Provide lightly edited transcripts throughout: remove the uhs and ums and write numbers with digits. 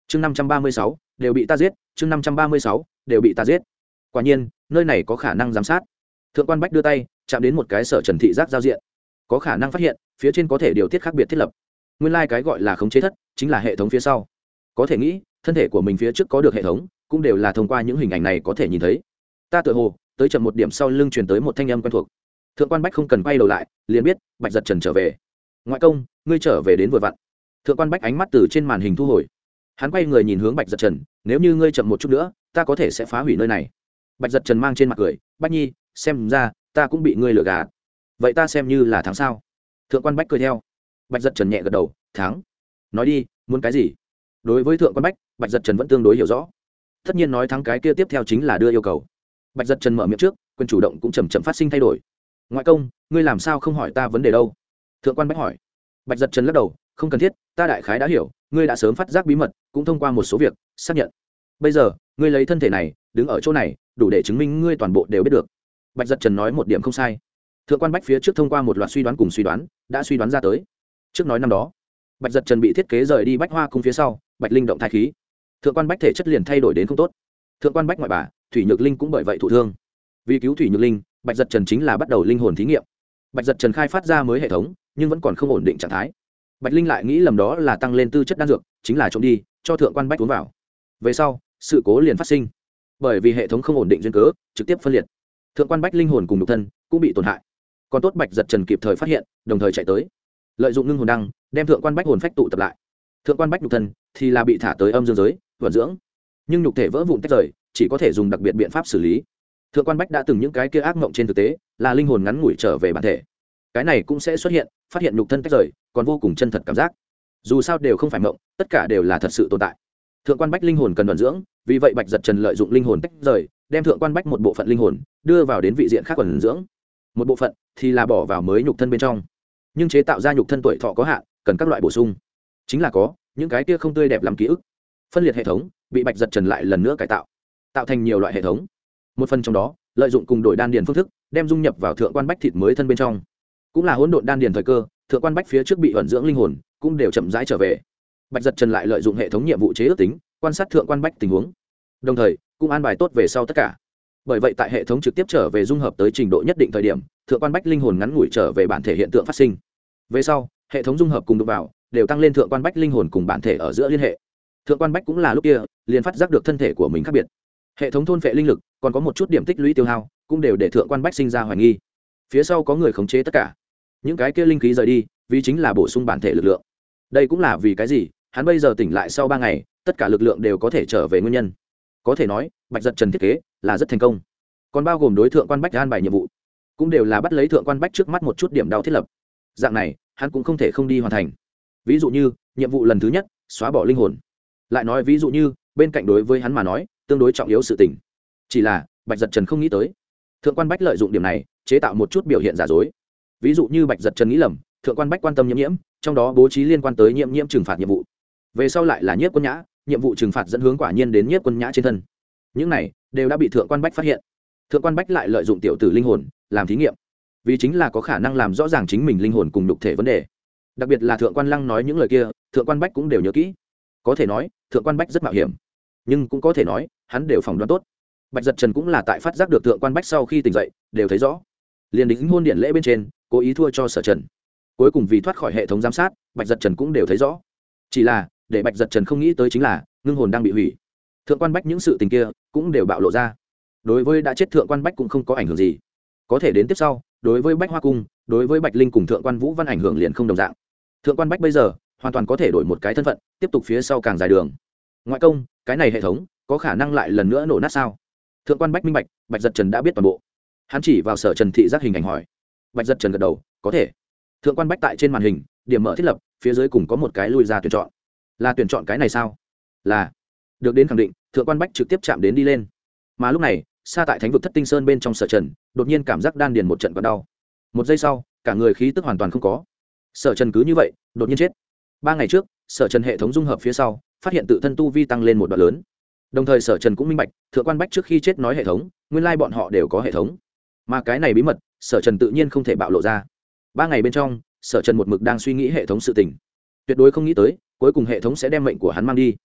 chương 536, đều bị ta giết. chương 536, đều bị ta giết. Quả nhiên nơi này có khả năng giám sát. Thượng quan Bách đưa tay chạm đến một cái sở trần thị giác giao diện, có khả năng phát hiện phía trên có thể điều tiết khác biệt thiết lập. Nguyên lai、cái gọi là khống chế thất chính là hệ thống phía sau. Có thể nghĩ thân thể của mình phía trước có được hệ thống, cũng đều là thông qua những hình ảnh này có thể nhìn thấy. Ta tựa hồ tới chậm một điểm sau lưng truyền tới một thanh âm quen thuộc. Thượng quan Bách không cần quay đầu lại liền biết Bạch Giật Trần trở về. Ngoại công, ngươi trở về đến vừa vặn. Thượng quan Bách ánh mắt từ trên màn hình thu hồi, hắn quay người nhìn hướng Bạch Giật Trần, nếu như ngươi chậm một chút nữa ta có thể sẽ phá hủy nơi này. Bạch Giật Trần mang trên mặt cười, Bách Nhi, xem ra ta cũng bị ngươi lừa gạt. Vậy ta xem như là thắng sao? Thượng quan Bách cười theo. Bạch Giật Trần nhẹ gật đầu, thắng. Nói đi, muốn cái gì? Đối với Thượng quan Bách, Bạch Giật Trần vẫn tương đối hiểu rõ. Tất nhiên nói thắng cái kia tiếp theo chính là đưa yêu cầu. Bạch Giật Trần mở miệng trước, quyền chủ động cũng chậm chậm phát sinh thay đổi. Ngoại công, ngươi làm sao không hỏi ta vấn đề đâu? Thượng quan Bách hỏi. Bạch Giật Trần lắc đầu, không cần thiết, ta đại khái đã hiểu, ngươi đã sớm phát giác bí mật, cũng thông qua một số việc xác nhận. Bây giờ ngươi lấy thân thể này đứng ở chỗ này, đủ để chứng minh ngươi toàn bộ đều biết được. Bạch Giật Trần nói một điểm không sai. Thượng quan Bách phía trước thông qua một loạt suy đoán cùng suy đoán đã suy đoán ra tới. Trước nói năm đó Bạch Giật Trần bị thiết kế rời đi Bách Hoa cung phía sau, Bạch Linh động thai khí, Thượng quan Bách thể chất liền thay đổi đến không tốt. Thượng quan Bách ngoại bà Thủy Nhược Linh cũng bởi vậy thụ thương. Vì cứu Thủy Nhược Linh, Bạch Giật Trần chính là bắt đầu linh hồn thí nghiệm. Bạch Giật Trần khai phát ra mới hệ thống, nhưng vẫn còn không ổn định trạng thái. Bạch Linh lại nghĩ lầm đó là tăng lên tư chất đan dược, chính là trộm đi cho Thượng quan Bách uống vào. Về sau sự cố liền phát sinh, bởi vì hệ thống không ổn định duyên cớ trực tiếp phân liệt. Thượng quan Bách linh hồn cùng nhục thân cũng bị tổn hại. Còn tốt Bạch Giật Trần kịp thời phát hiện, đồng thời chạy tới, lợi dụng ngưng hồn đăng đem Thượng quan Bách hồn phách tụ tập lại. Thượng quan Bách nhục thân thì là bị thả tới âm dương giới vận dưỡng, nhưng nhục thể vỡ vụn tách rời, chỉ có thể dùng đặc biệt biện pháp xử lý. Thượng quan Bách đã từng những cái kia ác mộng trên thực tế là linh hồn ngắn ngủi trở về bản thể. Cái này cũng sẽ xuất hiện phát hiện nhục thân tách rời còn vô cùng chân thật cảm giác. Dù sao đều không phải mộng, tất cả đều là thật sự tồn tại. Thượng quan Bách linh hồn cần vận dưỡng, vì vậy Bạch Giật Trần lợi dụng linh hồn tách rời, đem Thượng quan Bách một bộ phận linh hồn đưa vào đến vị diện khác vận dưỡng, một bộ phận thì là bỏ vào mới nhục thân bên trong. Nhưng chế tạo ra nhục thân tuổi thọ có hạn, cần các loại bổ sung, chính là có những cái kia không tươi đẹp làm ký ức. Phân liệt hệ thống bị Bạch Giật Trần lại lần nữa cải tạo, tạo thành nhiều loại hệ thống. Một phần trong đó lợi dụng cùng đổi đan điền phương thức, đem dung nhập vào Thượng quan Bách thịt mới thân bên trong, cũng là hỗn độn đan điền thời cơ. Thượng quan Bách phía trước bị ẩn dưỡng linh hồn cũng đều chậm rãi trở về. Bạch Giật Trần lại lợi dụng hệ thống nhiệm vụ chế ước tính, quan sát Thượng quan Bách tình huống, đồng thời cũng an bài tốt về sau tất cả. Bởi vậy tại hệ thống trực tiếp trở về dung hợp tới trình độ nhất định thời điểm, Thượng quan Bách linh hồn ngắn ngủi trở về bản thể hiện tượng phát sinh. Về sau hệ thống dung hợp cùng đụng vào, đều tăng lên Thượng quan Bách linh hồn cùng bản thể ở giữa liên hệ. Thượng quan Bách cũng là lúc kia liền phát giác được thân thể của mình khác biệt. Hệ thống thôn phệ linh lực còn có một chút điểm tích lũy tiêu hao, cũng đều để Thượng quan Bách sinh ra hoài nghi, phía sau có người khống chế tất cả. Những cái kia linh khí rời đi, vì chính là bổ sung bản thể lực lượng. Đây cũng là vì cái gì hắn bây giờ tỉnh lại sau 3 ngày, tất cả lực lượng đều có thể trở về nguyên nhân. Có thể nói Bạch Giật Trần thiết kế là rất thành công. Còn bao gồm đối Thượng quan Bách an bài nhiệm vụ, cũng đều là bắt lấy Thượng quan Bách trước mắt một chút điểm đau thiết lập. Dạng này hắn cũng không thể không đi hoàn thành. Ví dụ như nhiệm vụ lần thứ nhất xóa bỏ linh hồn, lại nói ví dụ như bên cạnh đối với hắn mà nói tương đối trọng yếu sự tình. Chỉ là Bạch Giật Trần không nghĩ tới, Thượng quan Bách lợi dụng điểm này chế tạo một chút biểu hiện giả dối. Ví dụ như Bạch Giật Trần nghĩ lầm Thượng quan Bách quan tâm nhiễm, trong đó bố trí liên quan tới nhiễm trừng phạt nhiệm vụ. Về sau lại là Nhiếp Quân Nhã, nhiệm vụ trừng phạt dẫn hướng quả nhiên đến Nhiếp Quân Nhã trên thân. Những này đều đã bị Thượng quan Bách phát hiện. Thượng quan Bách lại lợi dụng tiểu tử linh hồn làm thí nghiệm, vì chính là có khả năng làm rõ ràng chính mình linh hồn cùng nhục thể vấn đề. Đặc biệt là Thượng quan Lăng nói những lời kia, Thượng quan Bách cũng đều nhớ kỹ. Có thể nói Thượng quan Bách rất mạo hiểm, nhưng cũng có thể nói hắn đều phỏng đoán tốt. Bạch Giật Trần cũng là tại phát giác được Thượng quan Bách sau khi tỉnh dậy đều thấy rõ, liền đính hôn điện lễ bên trên cố ý thua cho Sở Trần. Cuối cùng vì thoát khỏi hệ thống giám sát, Bạch Giật Trần cũng đều thấy rõ. Chỉ là để Bạch Giật Trần không nghĩ tới chính là ngưng hồn đang bị hủy. Thượng quan Bách những sự tình kia cũng đều bạo lộ ra. Đối với đã chết Thượng quan Bách cũng không có ảnh hưởng gì. Có thể đến tiếp sau, đối với Bách Hoa cung, đối với Bạch Linh cùng Thượng quan Vũ Văn ảnh hưởng liền không đồng dạng. Thượng quan Bách bây giờ hoàn toàn có thể đổi một cái thân phận, tiếp tục phía sau càng dài đường. Ngoại công, cái này hệ thống có khả năng lại lần nữa nổ nát sao? Thượng quan Bách minh bạch, Bạch Giật Trần đã biết toàn bộ. Hắn chỉ vào Sở Trần thị giác hình ảnh hỏi. Bạch Giật Trần gật đầu, có thể. Thượng quan Bách tại trên màn hình điểm mở thiết lập, phía dưới cùng có một cái lui ra tuyển chọn. Là tuyển chọn cái này sao? Là. Được đến khẳng định, Thượng quan Bách trực tiếp chạm đến đi lên. Mà lúc này xa tại thánh vực Thất Tinh Sơn bên trong Sở Trần đột nhiên cảm giác đan điền một trận còn đau. Một giây sau cả người khí tức hoàn toàn không có. Sở Trần cứ như vậy đột nhiên chết. 3 ngày trước Sở Trần hệ thống dung hợp phía sau phát hiện tự thân tu vi tăng lên một đoạn lớn. Đồng thời Sở Trần cũng minh bạch Thượng quan Bách trước khi chết nói hệ thống, nguyên lai bọn họ đều có hệ thống. Mà cái này bí mật Sở Trần tự nhiên không thể bạo lộ ra. 3 ngày bên trong Sở Trần một mực đang suy nghĩ hệ thống sự tình, tuyệt đối không nghĩ tới cuối cùng hệ thống sẽ đem mệnh của hắn mang đi.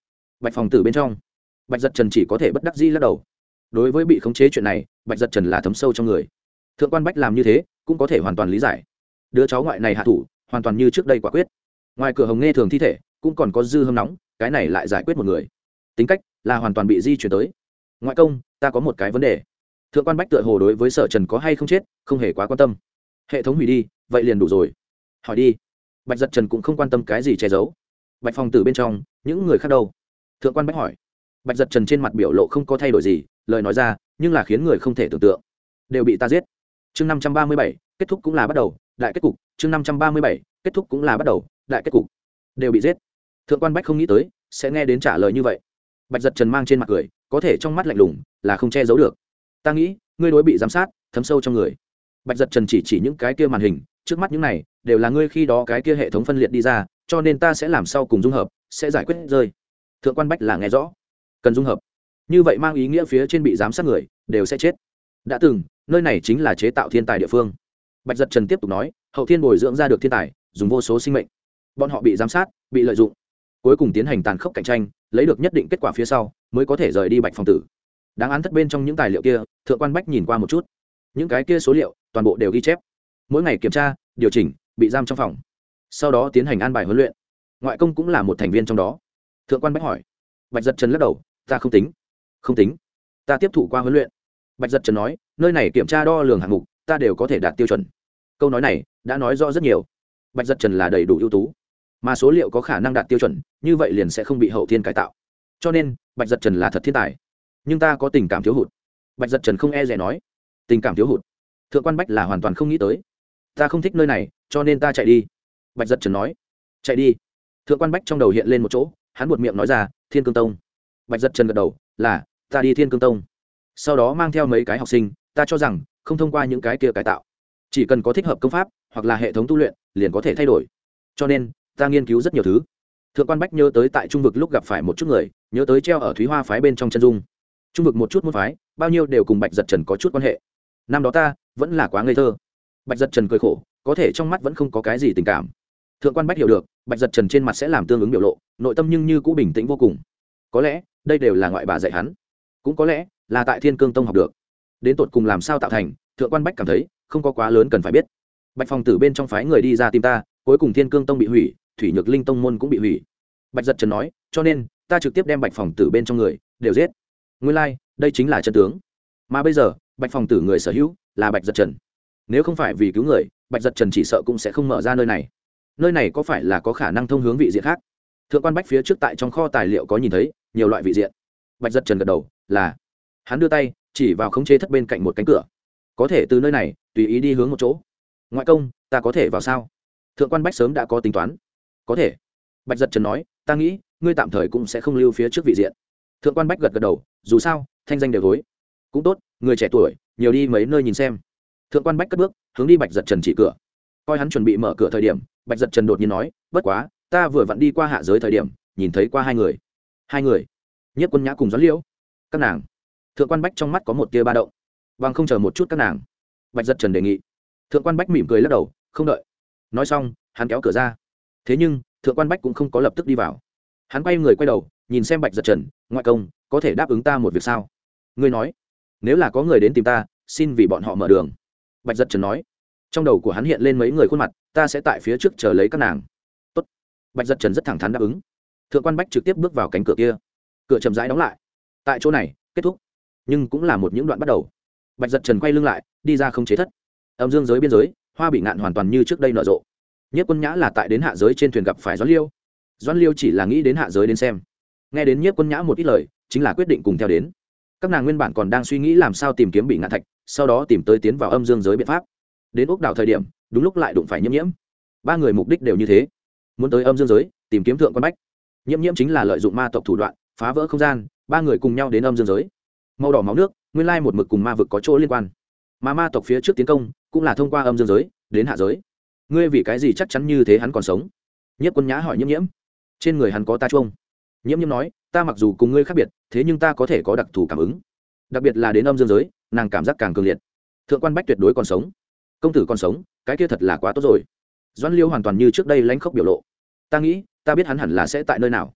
Bạch phòng tử bên trong, Bạch Dật Trần chỉ có thể bất đắc dĩ lắc đầu. Đối với bị khống chế chuyện này, Bạch Dật Trần là thấm sâu trong người. Thượng quan Bách làm như thế cũng có thể hoàn toàn lý giải. Đứa cháu ngoại này hạ thủ hoàn toàn như trước đây quả quyết. Ngoài cửa Hồng Nghe Thường thi thể cũng còn có dư hâm nóng, cái này lại giải quyết một người. Tính cách là hoàn toàn bị di chuyển tới. Ngoại công, ta có một cái vấn đề. Thượng quan Bách tựa hồ đối với Sở Trần có hay không chết không hề quá quan tâm. Hệ thống hủy đi, vậy liền đủ rồi. Hỏi đi. Bạch Dật Trần cũng không quan tâm cái gì che giấu. Bạch phòng tử bên trong, những người khác đâu? Thượng quan Bách hỏi. Bạch Dật Trần trên mặt biểu lộ không có thay đổi gì, lời nói ra nhưng là khiến người không thể tưởng tượng. Đều bị ta giết. Chương 537, kết thúc cũng là bắt đầu, đại kết cục. Chương 537, kết thúc cũng là bắt đầu, đại kết cục. Đều bị giết. Thượng quan Bách không nghĩ tới sẽ nghe đến trả lời như vậy. Bạch Dật Trần mang trên mặt cười, có thể trong mắt lạnh lùng là không che giấu được. Ta nghĩ ngươi đối bị giám sát thấm sâu trong người. Bạch Dật Trần chỉ những cái kia màn hình trước mắt, những này đều là ngươi khi đó cái kia hệ thống phân liệt đi ra, cho nên ta sẽ làm sau cùng dung hợp, sẽ giải quyết rơi. Thượng quan Bách là nghe rõ, cần dung hợp như vậy mang ý nghĩa phía trên bị giám sát người đều sẽ chết. Đã từng nơi này chính là chế tạo thiên tài địa phương. Bạch Dật Trần tiếp tục nói, hậu thiên bồi dưỡng ra được thiên tài dùng vô số sinh mệnh, bọn họ bị giám sát, bị lợi dụng, cuối cùng tiến hành tàn khốc cạnh tranh, lấy được nhất định kết quả phía sau mới có thể rời đi Bạch phòng tử. Đáng án thất bên trong những tài liệu kia, Thượng quan Bách nhìn qua một chút, những cái kia số liệu toàn bộ đều ghi chép, mỗi ngày kiểm tra điều chỉnh, bị giam trong phòng, sau đó tiến hành an bài huấn luyện. Ngoại công cũng là một thành viên trong đó. Thượng quan Bách hỏi. Bạch Dật Trần lắc đầu, ta không tính, ta tiếp thụ qua huấn luyện. Bạch Dật Trần nói, nơi này kiểm tra đo lường hạng mục ta đều có thể đạt tiêu chuẩn. Câu nói này đã nói rõ rất nhiều. Bạch Dật Trần là đầy đủ ưu tú, mà số liệu có khả năng đạt tiêu chuẩn, như vậy liền sẽ không bị hậu thiên cải tạo, cho nên Bạch Dật Trần là thật thiên tài. Nhưng ta có tình cảm thiếu hụt. Bạch Dật Trần không e dè nói, tình cảm thiếu hụt. Thượng quan Bách là hoàn toàn không nghĩ tới. Ta không thích nơi này, cho nên ta chạy đi. Bạch Dật Trần nói. Chạy đi. Thượng quan Bách trong đầu hiện lên một chỗ, hắn buột miệng nói ra, Thiên Cương Tông. Bạch Dật Trần gật đầu, là ta đi Thiên Cương Tông, sau đó mang theo mấy cái học sinh. Ta cho rằng không thông qua những cái kia cải tạo, chỉ cần có thích hợp công pháp hoặc là hệ thống tu luyện liền có thể thay đổi, cho nên ta nghiên cứu rất nhiều thứ. Thượng quan Bách nhớ tới tại trung vực lúc gặp phải một chút người, nhớ tới treo ở Thúy Hoa phái bên trong chân dung. Trung vực một chút môn phái bao nhiêu đều cùng Bạch Dật Trần có chút quan hệ. Năm đó ta vẫn là quá ngây thơ. Bạch Dật Trần cười khổ, có thể trong mắt vẫn không có cái gì tình cảm. Thượng quan Bách hiểu được Bạch Dật Trần trên mặt sẽ làm tương ứng biểu lộ, nội tâm nhưng như cũ bình tĩnh vô cùng. Có lẽ đây đều là ngoại bà dạy hắn, cũng có lẽ là tại Thiên Cương Tông học được. Đến tột cùng làm sao tạo thành, Thượng quan Bách cảm thấy không có quá lớn cần phải biết. Bạch phòng tử bên trong phái người đi ra tìm ta, cuối cùng Thiên Cương Tông bị hủy, Thủy Nhược Linh Tông môn cũng bị hủy. Bạch Dật Trần nói, cho nên ta trực tiếp đem Bạch phòng tử bên trong người đều giết. Nguyên lai đây chính là chân tướng. Mà bây giờ Bạch phòng tử người sở hữu là Bạch Dật Trần. Nếu không phải vì cứu người, Bạch Dật Trần chỉ sợ cũng sẽ không mở ra nơi này. Nơi này có phải là có khả năng thông hướng vị diện khác? Thượng quan Bách phía trước tại trong kho tài liệu có nhìn thấy nhiều loại vị diện. Bạch Dật Trần gật đầu, là. Hắn đưa tay chỉ vào khống chế thất bên cạnh một cánh cửa, có thể từ nơi này tùy ý đi hướng một chỗ. Ngoại công, ta có thể vào sao? Thượng quan Bách sớm đã có tính toán. Có thể. Bạch Dật Trần nói, ta nghĩ ngươi tạm thời cũng sẽ không lưu phía trước vị diện. Thượng quan Bách gật gật đầu, dù sao thanh danh đều thối, cũng tốt, người trẻ tuổi nhiều đi mấy nơi nhìn xem. Thượng quan Bách cất bước hướng đi Bạch Dật Trần chỉ cửa. Coi hắn chuẩn bị mở cửa thời điểm, Bạch Dật Trần đột nhiên nói, bất quá ta vừa vặn đi qua hạ giới thời điểm nhìn thấy qua hai người. Nhiếp Quân Nhã cùng Doãn Liễu. Các nàng. Thượng quan Bách trong mắt có một tia ba động. Vâng, không chờ một chút các nàng. Bạch Dật Trần đề nghị. Thượng quan Bách mỉm cười lắc đầu, không đợi. Nói xong hắn kéo cửa ra. Thế nhưng Thượng quan Bách cũng không có lập tức đi vào. Hắn quay người quay đầu nhìn xem Bạch Dật Trần, ngoại công, có thể đáp ứng ta một việc sao? Ngươi nói, nếu là có người đến tìm ta, xin vì bọn họ mở đường. Bạch Dật Trần nói. Trong đầu của hắn hiện lên mấy người khuôn mặt, ta sẽ tại phía trước chờ lấy các nàng. Tốt. Bạch Dật Trần rất thẳng thắn đáp ứng. Thượng quan Bách trực tiếp bước vào cánh cửa kia. Cửa chậm rãi đóng lại. Tại chỗ này kết thúc, nhưng cũng là một những đoạn bắt đầu. Bạch Dật Trần quay lưng lại đi ra không chế thất. Âm dương giới biên giới, Hoa Bị Ngạn hoàn toàn như trước đây nở rộ. Nhiếp Quân Nhã là tại đến hạ giới trên thuyền gặp phải Doãn Liêu chỉ là nghĩ đến hạ giới đến xem. Nghe đến Nhiếp Quân Nhã một ít lời, chính là quyết định cùng theo đến. Các nàng nguyên bản còn đang suy nghĩ làm sao tìm kiếm Bị Ngạn thạch, sau đó tìm tới tiến vào âm dương giới biện pháp. Đến ốc đảo thời điểm đúng lúc lại đụng phải Nhiễm. Ba người mục đích đều như thế, muốn tới âm dương giới tìm kiếm Thượng quan Bách. Nhiễm chính là lợi dụng ma tộc thủ đoạn phá vỡ không gian, ba người cùng nhau đến âm dương giới. Màu đỏ máu nước nguyên lai một mực cùng ma vực có chỗ liên quan, mà ma tộc phía trước tiến công cũng là thông qua âm dương giới đến hạ giới. Ngươi vì cái gì chắc chắn như thế hắn còn sống? Nhiếp Quân Nhã hỏi Nhiễm. Trên người hắn có ta chuông. Nhiễm nói, ta mặc dù cùng ngươi khác biệt, thế nhưng ta có thể có đặc thù cảm ứng, đặc biệt là đến âm dương giới nàng cảm giác càng cường liệt. Thượng quan Bách tuyệt đối còn sống. Công tử còn sống, cái kia thật là quá tốt rồi. Doãn Liêu hoàn toàn như trước đây lãnh khốc biểu lộ. Ta nghĩ ta biết hắn hẳn là sẽ tại nơi nào.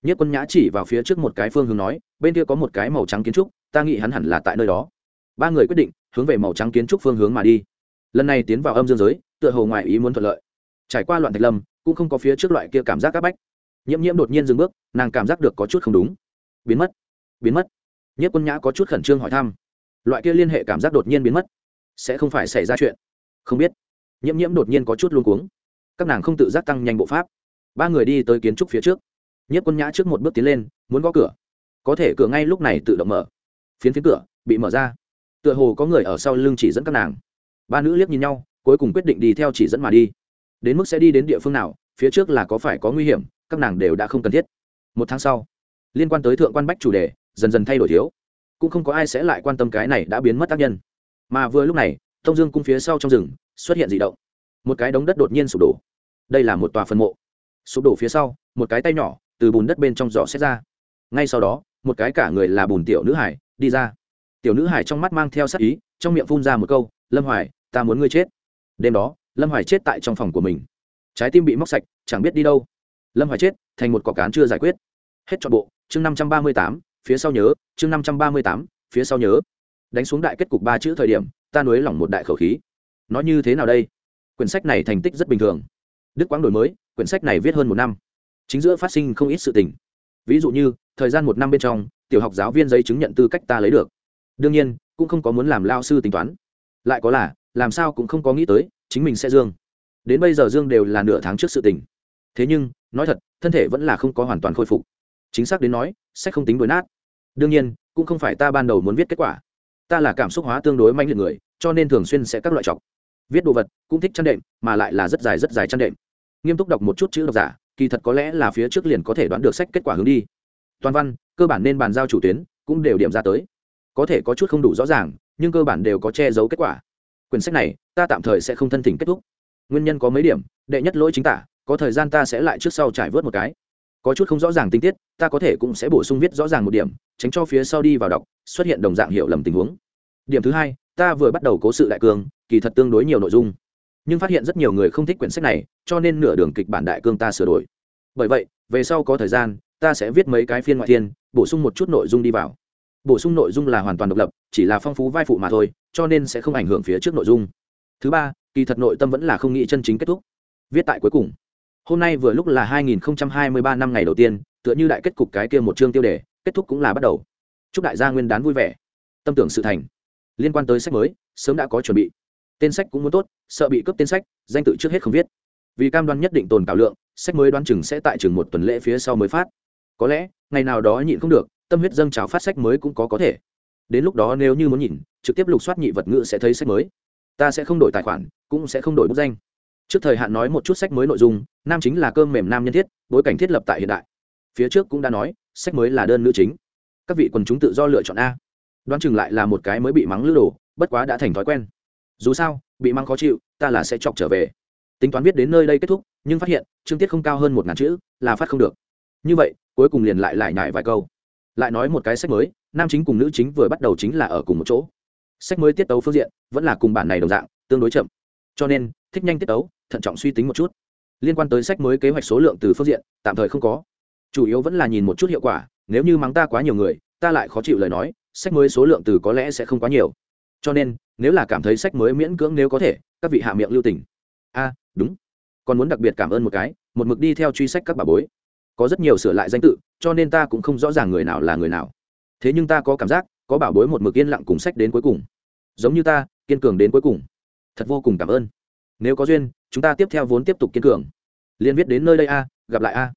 Nhiếp Quân Nhã chỉ vào phía trước một cái phương hướng nói, bên kia có một cái màu trắng kiến trúc, ta nghĩ hắn hẳn là tại nơi đó. Ba người quyết định hướng về màu trắng kiến trúc phương hướng mà đi. Lần này tiến vào âm dương giới, tựa hồ ngoài ý muốn thuận lợi. Trải qua loạn thạch lâm, cũng không có phía trước loại kia cảm giác áp bách. Nhiễm Nhiễm đột nhiên dừng bước, nàng cảm giác được có chút không đúng. Biến mất, biến mất. Nhiếp Quân Nhã có chút khẩn trương hỏi thăm. Loại kia liên hệ cảm giác đột nhiên biến mất, sẽ không phải xảy ra chuyện? Không biết. Nhiễm Nhiễm đột nhiên có chút luống cuống. Các nàng không tự giác tăng nhanh bộ pháp. Ba người đi tới kiến trúc phía trước. Nhiếp Quân Nhã trước một bước tiến lên, muốn gõ cửa. Có thể cửa ngay lúc này tự động mở. Phiến cửa bị mở ra. Tựa hồ có người ở sau lưng chỉ dẫn các nàng. Ba nữ liếc nhìn nhau, cuối cùng quyết định đi theo chỉ dẫn mà đi. Đến mức sẽ đi đến địa phương nào, phía trước là có phải có nguy hiểm, các nàng đều đã không cần thiết. Một tháng sau, liên quan tới thượng quan bách chủ đề dần dần thay đổi thiếu, cũng không có ai sẽ lại quan tâm cái này đã biến mất tác nhân. Mà vừa lúc này, Tông Dương cung phía sau trong rừng xuất hiện dị động. Một cái đống đất đột nhiên sụp đổ. Đây là một tòa phân mộ. Sụp đổ phía sau, một cái tay nhỏ từ bùn đất bên trong giỏ xét ra. Ngay sau đó, một cái cả người là bùn tiểu nữ hải đi ra. Tiểu nữ hải trong mắt mang theo sát ý, trong miệng phun ra một câu, Lâm Hoài, ta muốn ngươi chết. Đêm đó, Lâm Hoài chết tại trong phòng của mình, trái tim bị móc sạch, chẳng biết đi đâu. Lâm Hoài chết thành một cỏ cán chưa giải quyết. Hết trọn bộ chương 538, phía sau nhớ, chương 538, phía sau nhớ. Đánh xuống đại kết cục 3 chữ thời điểm, ta nuối lỏng một đại khẩu khí. Nói như thế nào đây? Quyển sách này thành tích rất bình thường. Đức quãng đổi mới, quyển sách này viết hơn 1 năm, chính giữa phát sinh không ít sự tình. Ví dụ như thời gian 1 năm bên trong, tiểu học giáo viên giấy chứng nhận tư cách ta lấy được. Đương nhiên cũng không có muốn làm lao sư tính toán, lại có là làm sao cũng không có nghĩ tới chính mình sẽ dương. Đến bây giờ dương đều là nửa tháng trước sự tình. Thế nhưng nói thật, thân thể vẫn là không có hoàn toàn khôi phục. Chính xác đến nói, sách không tính đối nát. Đương nhiên cũng không phải ta ban đầu muốn viết kết quả. Ta là cảm xúc hóa tương đối mãnh liệt người, cho nên thường xuyên sẽ các loại chọc. Viết đồ vật cũng thích chăn đệm, mà lại là rất dài chăn đệm. Nghiêm túc đọc một chút chữ độc giả, kỳ thật có lẽ là phía trước liền có thể đoán được sách kết quả hướng đi. Toàn văn cơ bản nên bàn giao chủ tuyến cũng đều điểm ra tới, có thể có chút không đủ rõ ràng, nhưng cơ bản đều có che giấu kết quả. Quyển sách này ta tạm thời sẽ không thân thỉnh kết thúc. Nguyên nhân có mấy điểm. Đệ nhất, lỗi chính tả, có thời gian ta sẽ lại trước sau trải vớt một cái. Có chút không rõ ràng tình tiết, ta có thể cũng sẽ bổ sung viết rõ ràng một điểm, tránh cho phía sau đi vào đọc xuất hiện đồng dạng hiểu lầm tình huống. Điểm thứ hai, ta vừa bắt đầu cố sự đại cương, kỳ thật tương đối nhiều nội dung, nhưng phát hiện rất nhiều người không thích quyển sách này, cho nên nửa đường kịch bản đại cương ta sửa đổi. Bởi vậy về sau có thời gian ta sẽ viết mấy cái phiên ngoại thiên, bổ sung một chút nội dung đi vào. Bổ sung nội dung là hoàn toàn độc lập, chỉ là phong phú vai phụ mà thôi, cho nên sẽ không ảnh hưởng phía trước nội dung. Thứ ba, kỳ thật nội tâm vẫn là không nghĩ chân chính kết thúc, viết tại cuối cùng. Hôm nay vừa lúc là 2023 năm ngày đầu tiên, tựa như đại kết cục cái kia một chương tiêu đề, kết thúc cũng là bắt đầu. Chúc đại gia nguyên đán vui vẻ, tâm tưởng sự thành. Liên quan tới sách mới, sớm đã có chuẩn bị. Tên sách cũng muốn tốt, sợ bị cướp tên sách, danh tự trước hết không viết. Vì cam đoan nhất định tồn cảo lượng, sách mới đoán chừng sẽ tại chừng 1 tuần lễ phía sau mới phát. Có lẽ ngày nào đó nhịn không được, tâm huyết dâng trào phát sách mới cũng có thể. Đến lúc đó nếu như muốn nhìn, trực tiếp lục soát nhị vật ngữ sẽ thấy sách mới. Ta sẽ không đổi tài khoản, cũng sẽ không đổi bút danh. Trước thời hạn nói một chút sách mới nội dung, nam chính là cơm mềm nam nhân thiết, bối cảnh thiết lập tại hiện đại. Phía trước cũng đã nói, sách mới là đơn nữ chính. Các vị quần chúng tự do lựa chọn a. Đoán chừng lại là một cái mới bị mắng lữ đồ, bất quá đã thành thói quen. Dù sao, bị mắng khó chịu, ta là sẽ chọc trở về. Tính toán viết đến nơi đây kết thúc, nhưng phát hiện chương tiết không cao hơn 1000 chữ, là phát không được. Như vậy, cuối cùng liền lại nhải vài câu. Lại nói một cái sách mới, nam chính cùng nữ chính vừa bắt đầu chính là ở cùng một chỗ. Sách mới tiết tấu phương diện vẫn là cùng bản này đồng dạng, tương đối chậm. Cho nên, thích nhanh tiết tấu, thận trọng suy tính một chút. Liên quan tới sách mới kế hoạch số lượng từ phương diện, tạm thời không có. Chủ yếu vẫn là nhìn một chút hiệu quả, nếu như mắng ta quá nhiều người, ta lại khó chịu lời nói, sách mới số lượng từ có lẽ sẽ không quá nhiều. Cho nên, nếu là cảm thấy sách mới miễn cưỡng nếu có thể, các vị hạ miệng lưu tình. A, đúng. Còn muốn đặc biệt cảm ơn một cái, một mực đi theo truy sách các bà bối. Có rất nhiều sửa lại danh tự, cho nên ta cũng không rõ ràng người nào là người nào. Thế nhưng ta có cảm giác, có bảo bối một mực yên lặng cùng sách đến cuối cùng. Giống như ta, kiên cường đến cuối cùng. Thật vô cùng cảm ơn. Nếu có duyên, chúng ta tiếp theo vốn tiếp tục kiên cường. Liên viết đến nơi đây a, gặp lại a.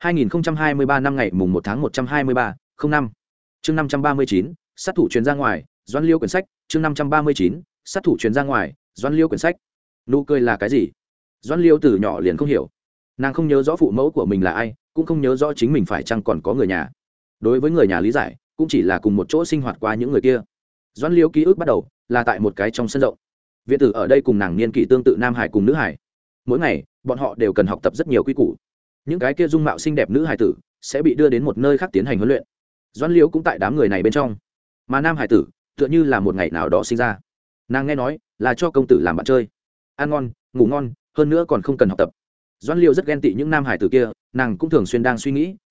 2023 năm ngày mùng 1 tháng 123, 05. Chương 539, sát thủ truyền ra ngoài, Doãn Liêu quyển sách, chương 539, sát thủ truyền ra ngoài, Doãn Liêu quyển sách. Nụ cười là cái gì? Doãn Liêu từ nhỏ liền không hiểu. Nàng không nhớ rõ phụ mẫu của mình là ai, cũng không nhớ rõ chính mình phải chăng còn có người nhà. Đối với người nhà lý giải, cũng chỉ là cùng một chỗ sinh hoạt qua những người kia. Doãn Liêu ký ức bắt đầu là tại một cái trong sân rộng. Viện tử ở đây cùng nàng niên kỷ tương tự nam hải cùng nữ hải. Mỗi ngày, bọn họ đều cần học tập rất nhiều quy củ. Những cái kia dung mạo xinh đẹp nữ hải tử sẽ bị đưa đến một nơi khác tiến hành huấn luyện. Doãn Liêu cũng tại đám người này bên trong. Mà nam hải tử, tựa như là một ngày nào đó sinh ra. Nàng nghe nói là cho công tử làm bạn chơi, ăn ngon, ngủ ngon, hơn nữa còn không cần học tập. Doãn Liêu rất ghen tị những nam hải tử kia, nàng cũng thường xuyên đang suy nghĩ,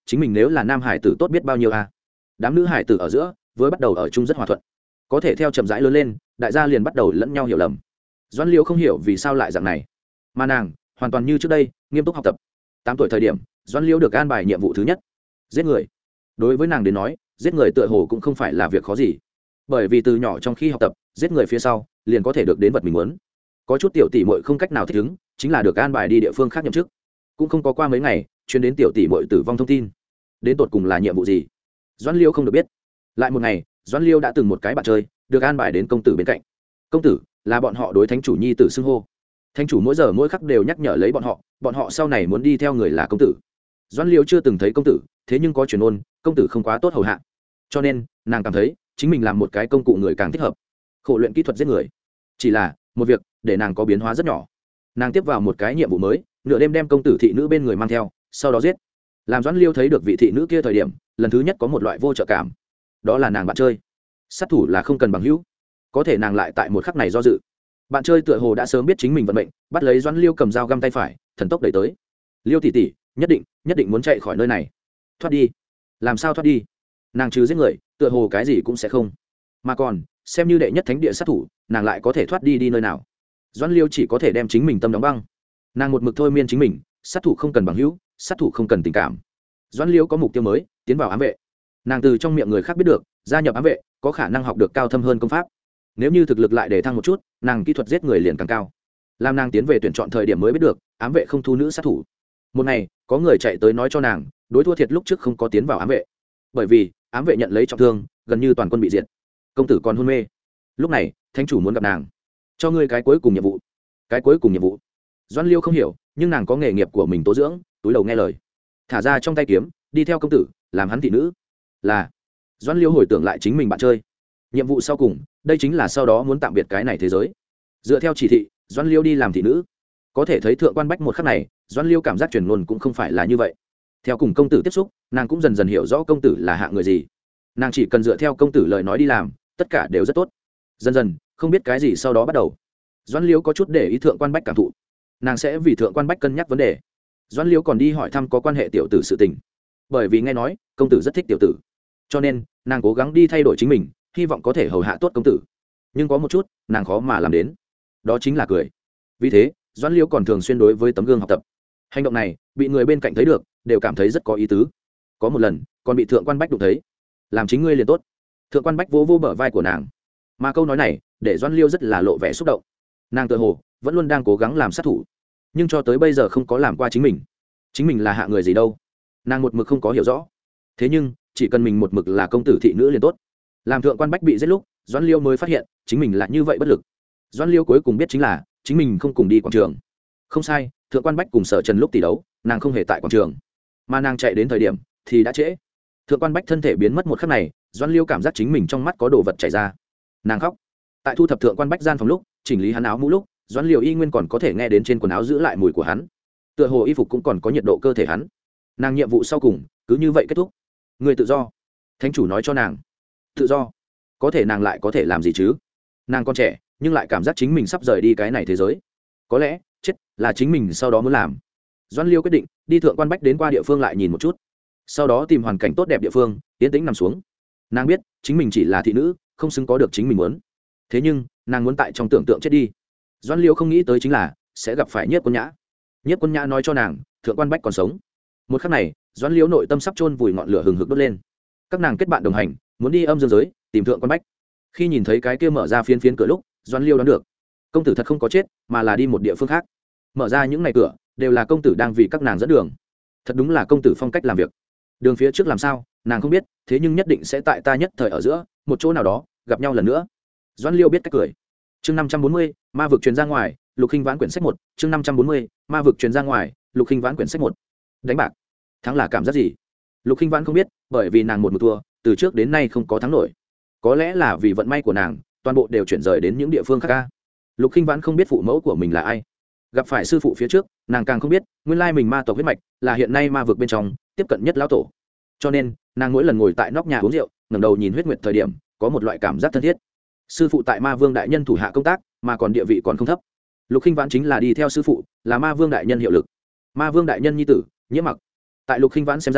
chính mình nếu là nam hải tử tốt biết bao nhiêu a. Đám nữ hải tử ở giữa với bắt đầu ở chung rất hòa thuận, có thể theo chậm rãi lớn lên, đại gia liền bắt đầu lẫn nhau hiểu lầm. Doãn Liêu không hiểu vì sao lại dạng này, mà nàng hoàn toàn như trước đây nghiêm túc học tập. 8 tuổi thời điểm, Doãn Liêu được an bài nhiệm vụ thứ nhất, giết người. Đối với nàng đến nói, giết người tựa hồ cũng không phải là việc khó gì, bởi vì từ nhỏ trong khi học tập, giết người phía sau liền có thể được đến vật mình muốn. Có chút tiểu tỷ muội không cách nào thích ứng, chính là được an bài đi địa phương khác nhậm chức. Cũng không có qua mấy ngày, truyền đến tiểu tỷ muội tử vong thông tin. Đến tột cùng là nhiệm vụ gì, Doãn Liêu không được biết. Lại một ngày, Doãn Liêu đã từng một cái bạn chơi được an bài đến công tử bên cạnh. Công tử là bọn họ đối thánh chủ nhi tử xưng hô. Thánh chủ mỗi giờ mỗi khắc đều nhắc nhở lấy bọn họ sau này muốn đi theo người là công tử. Doãn Liêu chưa từng thấy công tử, thế nhưng có truyền ôn công tử không quá tốt hầu hạ, cho nên nàng cảm thấy chính mình làm một cái công cụ người càng thích hợp, khổ luyện kỹ thuật giết người. Chỉ là một việc để nàng có biến hóa rất nhỏ. Nàng tiếp vào một cái nhiệm vụ mới, nửa đêm đem công tử thị nữ bên người mang theo, sau đó giết. Làm Doãn Liêu thấy được vị thị nữ kia thời điểm, lần thứ nhất có một loại vô trợ cảm. Đó là nàng bạn chơi, sát thủ là không cần bằng hữu, có thể nàng lại tại một khắc này do dự. Bạn chơi tựa hồ đã sớm biết chính mình vận mệnh, bắt lấy Doãn Liêu cầm dao găm tay phải, thần tốc đẩy tới. Liêu tỷ tỷ, nhất định muốn chạy khỏi nơi này. Thoát đi. Làm sao thoát đi? Nàng trừ giết người, tựa hồ cái gì cũng sẽ không. Mà còn, xem như đệ nhất thánh địa sát thủ, nàng lại có thể thoát đi nơi nào? Doãn Liêu chỉ có thể đem chính mình tâm đóng băng. Nàng một mực thôi miên chính mình, sát thủ không cần bằng hữu, sát thủ không cần tình cảm. Doãn Liêu có mục tiêu mới, tiến vào ám vệ. Nàng từ trong miệng người khác biết được, gia nhập ám vệ có khả năng học được cao thâm hơn công pháp. Nếu như thực lực lại để thăng một chút, nàng kỹ thuật giết người liền càng cao. Làm nàng tiến về tuyển chọn thời điểm mới biết được, ám vệ không thu nữ sát thủ. Một ngày, có người chạy tới nói cho nàng, đối thua thiệt lúc trước không có tiến vào ám vệ, bởi vì ám vệ nhận lấy trọng thương, gần như toàn quân bị diệt, công tử còn hôn mê. Lúc này, thánh chủ muốn gặp nàng, cho ngươi cái cuối cùng nhiệm vụ. Cái cuối cùng nhiệm vụ? Doãn Liêu không hiểu, nhưng nàng có nghề nghiệp của mình tố dưỡng, túi đầu nghe lời, thả ra trong tay kiếm, đi theo công tử, làm hắn thị nữ. Là. Doãn Liêu hồi tưởng lại chính mình bạn chơi, nhiệm vụ sau cùng, đây chính là sau đó muốn tạm biệt cái này thế giới. Dựa theo chỉ thị, Doãn Liêu đi làm thị nữ. Có thể thấy thượng quan bách một khắc này, Doãn Liêu cảm giác truyền ngôn cũng không phải là như vậy. Theo cùng công tử tiếp xúc, nàng cũng dần dần hiểu rõ công tử là hạng người gì. Nàng chỉ cần dựa theo công tử lời nói đi làm, tất cả đều rất tốt. Dần dần, không biết cái gì sau đó bắt đầu, Doãn Liêu có chút để ý thượng quan bách cảm thụ. Nàng sẽ vì thượng quan bách cân nhắc vấn đề. Doãn Liêu còn đi hỏi thăm có quan hệ tiểu tử sự tình, bởi vì nghe nói công tử rất thích tiểu tử, cho nên nàng cố gắng đi thay đổi chính mình, hy vọng có thể hầu hạ tốt công tử. Nhưng có một chút nàng khó mà làm đến, đó chính là cười. Vì thế Doãn Liêu còn thường xuyên đối với tấm gương học tập. Hành động này bị người bên cạnh thấy được, đều cảm thấy rất có ý tứ. Có một lần còn bị thượng quan bách đụng thấy, làm chính ngươi liền tốt. Thượng quan bách vỗ vỗ bờ vai của nàng, mà câu nói này để Doãn Liêu rất là lộ vẻ xúc động. Nàng tự hồ vẫn luôn đang cố gắng làm sát thủ, nhưng cho tới bây giờ không có làm qua chính mình là hạ người gì đâu, nàng một mực không có hiểu rõ. Thế nhưng chỉ cần mình một mực là công tử thị nữ liền tốt. Làm thượng quan bách bị giết lúc, Doãn Liêu mới phát hiện chính mình là như vậy bất lực. Doãn Liêu cuối cùng biết chính là chính mình không cùng đi quảng trường. Không sai, thượng quan bách cùng Sở Trần lúc tỷ đấu, nàng không hề tại quảng trường, mà nàng chạy đến thời điểm thì đã trễ. Thượng quan bách thân thể biến mất một khắc này, Doãn Liêu cảm giác chính mình trong mắt có đồ vật chảy ra, nàng khóc. Tại thu thập thượng quan bách gian phòng lúc, chỉnh lý hắn áo mũ lúc, Doãn Liêu y nguyên còn có thể nghe đến trên quần áo giữ lại mùi của hắn, tựa hồ y phục cũng còn có nhiệt độ cơ thể hắn. Nàng nhiệm vụ sau cùng cứ như vậy kết thúc. Người tự do, thánh chủ nói cho nàng. Tự do? Có thể nàng lại có thể làm gì chứ? Nàng còn trẻ, nhưng lại cảm giác chính mình sắp rời đi cái này thế giới. Có lẽ chết là chính mình sau đó muốn làm. Doãn Liêu quyết định đi thượng quan bách đến qua địa phương lại nhìn một chút, sau đó tìm hoàn cảnh tốt đẹp địa phương yên tĩnh nằm xuống. Nàng biết chính mình chỉ là thị nữ, không xứng có được chính mình muốn. Thế nhưng nàng muốn tại trong tưởng tượng chết đi. Doãn Liêu không nghĩ tới chính là sẽ gặp phải Nhiếp Quân Nhã. Nhiếp Quân Nhã nói cho nàng thượng quan bách còn sống. Một khắc này Doãn Liêu nội tâm sắp chôn vùi ngọn lửa hừng hực đốt lên. Các nàng kết bạn đồng hành, muốn đi âm dương giới tìm thượng quan bách. Khi nhìn thấy cái kia mở ra phiến phiến cửa lúc, Doãn Liêu đoán được công tử thật không có chết, mà là đi một địa phương khác. Mở ra những ngày cửa đều là công tử đang vì các nàng dẫn đường. Thật đúng là công tử phong cách làm việc. Đường phía trước làm sao nàng không biết, thế nhưng nhất định sẽ tại ta nhất thời ở giữa một chỗ nào đó gặp nhau lần nữa. Doãn Liêu biết cách cười. Chương 540, ma vực truyền ra ngoài, Lục Khinh Vãn quyển sách 1, chương 540, ma vực truyền ra ngoài, Lục Khinh Vãn quyển sách 1. Đánh bạc, thắng là cảm giác gì? Lục Khinh Vãn không biết, bởi vì nàng một thua, từ trước đến nay không có thắng nổi. Có lẽ là vì vận may của nàng, toàn bộ đều chuyển rời đến những địa phương khác ca. Lục Khinh Vãn không biết phụ mẫu của mình là ai. Gặp phải sư phụ phía trước, nàng càng không biết, nguyên lai mình ma tộc huyết mạch là hiện nay ma vực bên trong tiếp cận nhất lão tổ. Cho nên, nàng mỗi lần ngồi tại nóc nhà uống rượu, ngẩng đầu nhìn huyết nguyệt thời điểm, có một loại cảm giác thân thiết. Sư phụ tại Ma Vương đại nhân thủ hạ công tác, mà còn địa vị còn không thấp. Lục Khinh Vãn chính là đi theo sư phụ, là Ma Vương đại nhân hiệu lực. Ma Vương đại nhân nhi tử, Nhiễm Mặc. Tại Lục Khinh Vãn xem ra,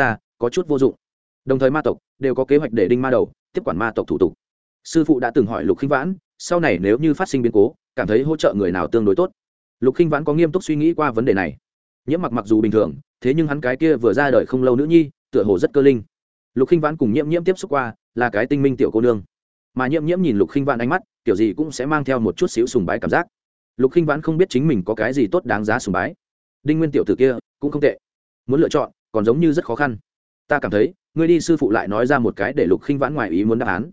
có chút vô dụng. Đồng thời ma tộc đều có kế hoạch để đinh ma đầu tiếp quản ma tộc thủ tục. Sư phụ đã từng hỏi Lục Khinh Vãn, sau này nếu như phát sinh biến cố, cảm thấy hỗ trợ người nào tương đối tốt. Lục Khinh Vãn có nghiêm túc suy nghĩ qua vấn đề này. Nhiễm Mặc mặc dù bình thường, thế nhưng hắn cái kia vừa ra đời không lâu nữ nhi, tựa hồ rất cơ linh. Lục Khinh Vãn cùng Nhiễm Nhiễm tiếp xúc qua, là cái tinh minh tiểu cô nương. Mà Nhiễm Nhiễm nhìn Lục Khinh Vãn ánh mắt, kiểu gì cũng sẽ mang theo một chút xíu sùng bái cảm giác. Lục Khinh Vãn không biết chính mình có cái gì tốt đáng giá sùng bái. Đinh Nguyên tiểu tử kia cũng không tệ, muốn lựa chọn còn giống như rất khó khăn. Ta cảm thấy ngươi đi, sư phụ lại nói ra một cái để Lục Khinh Vãn ngoài ý muốn đáp án.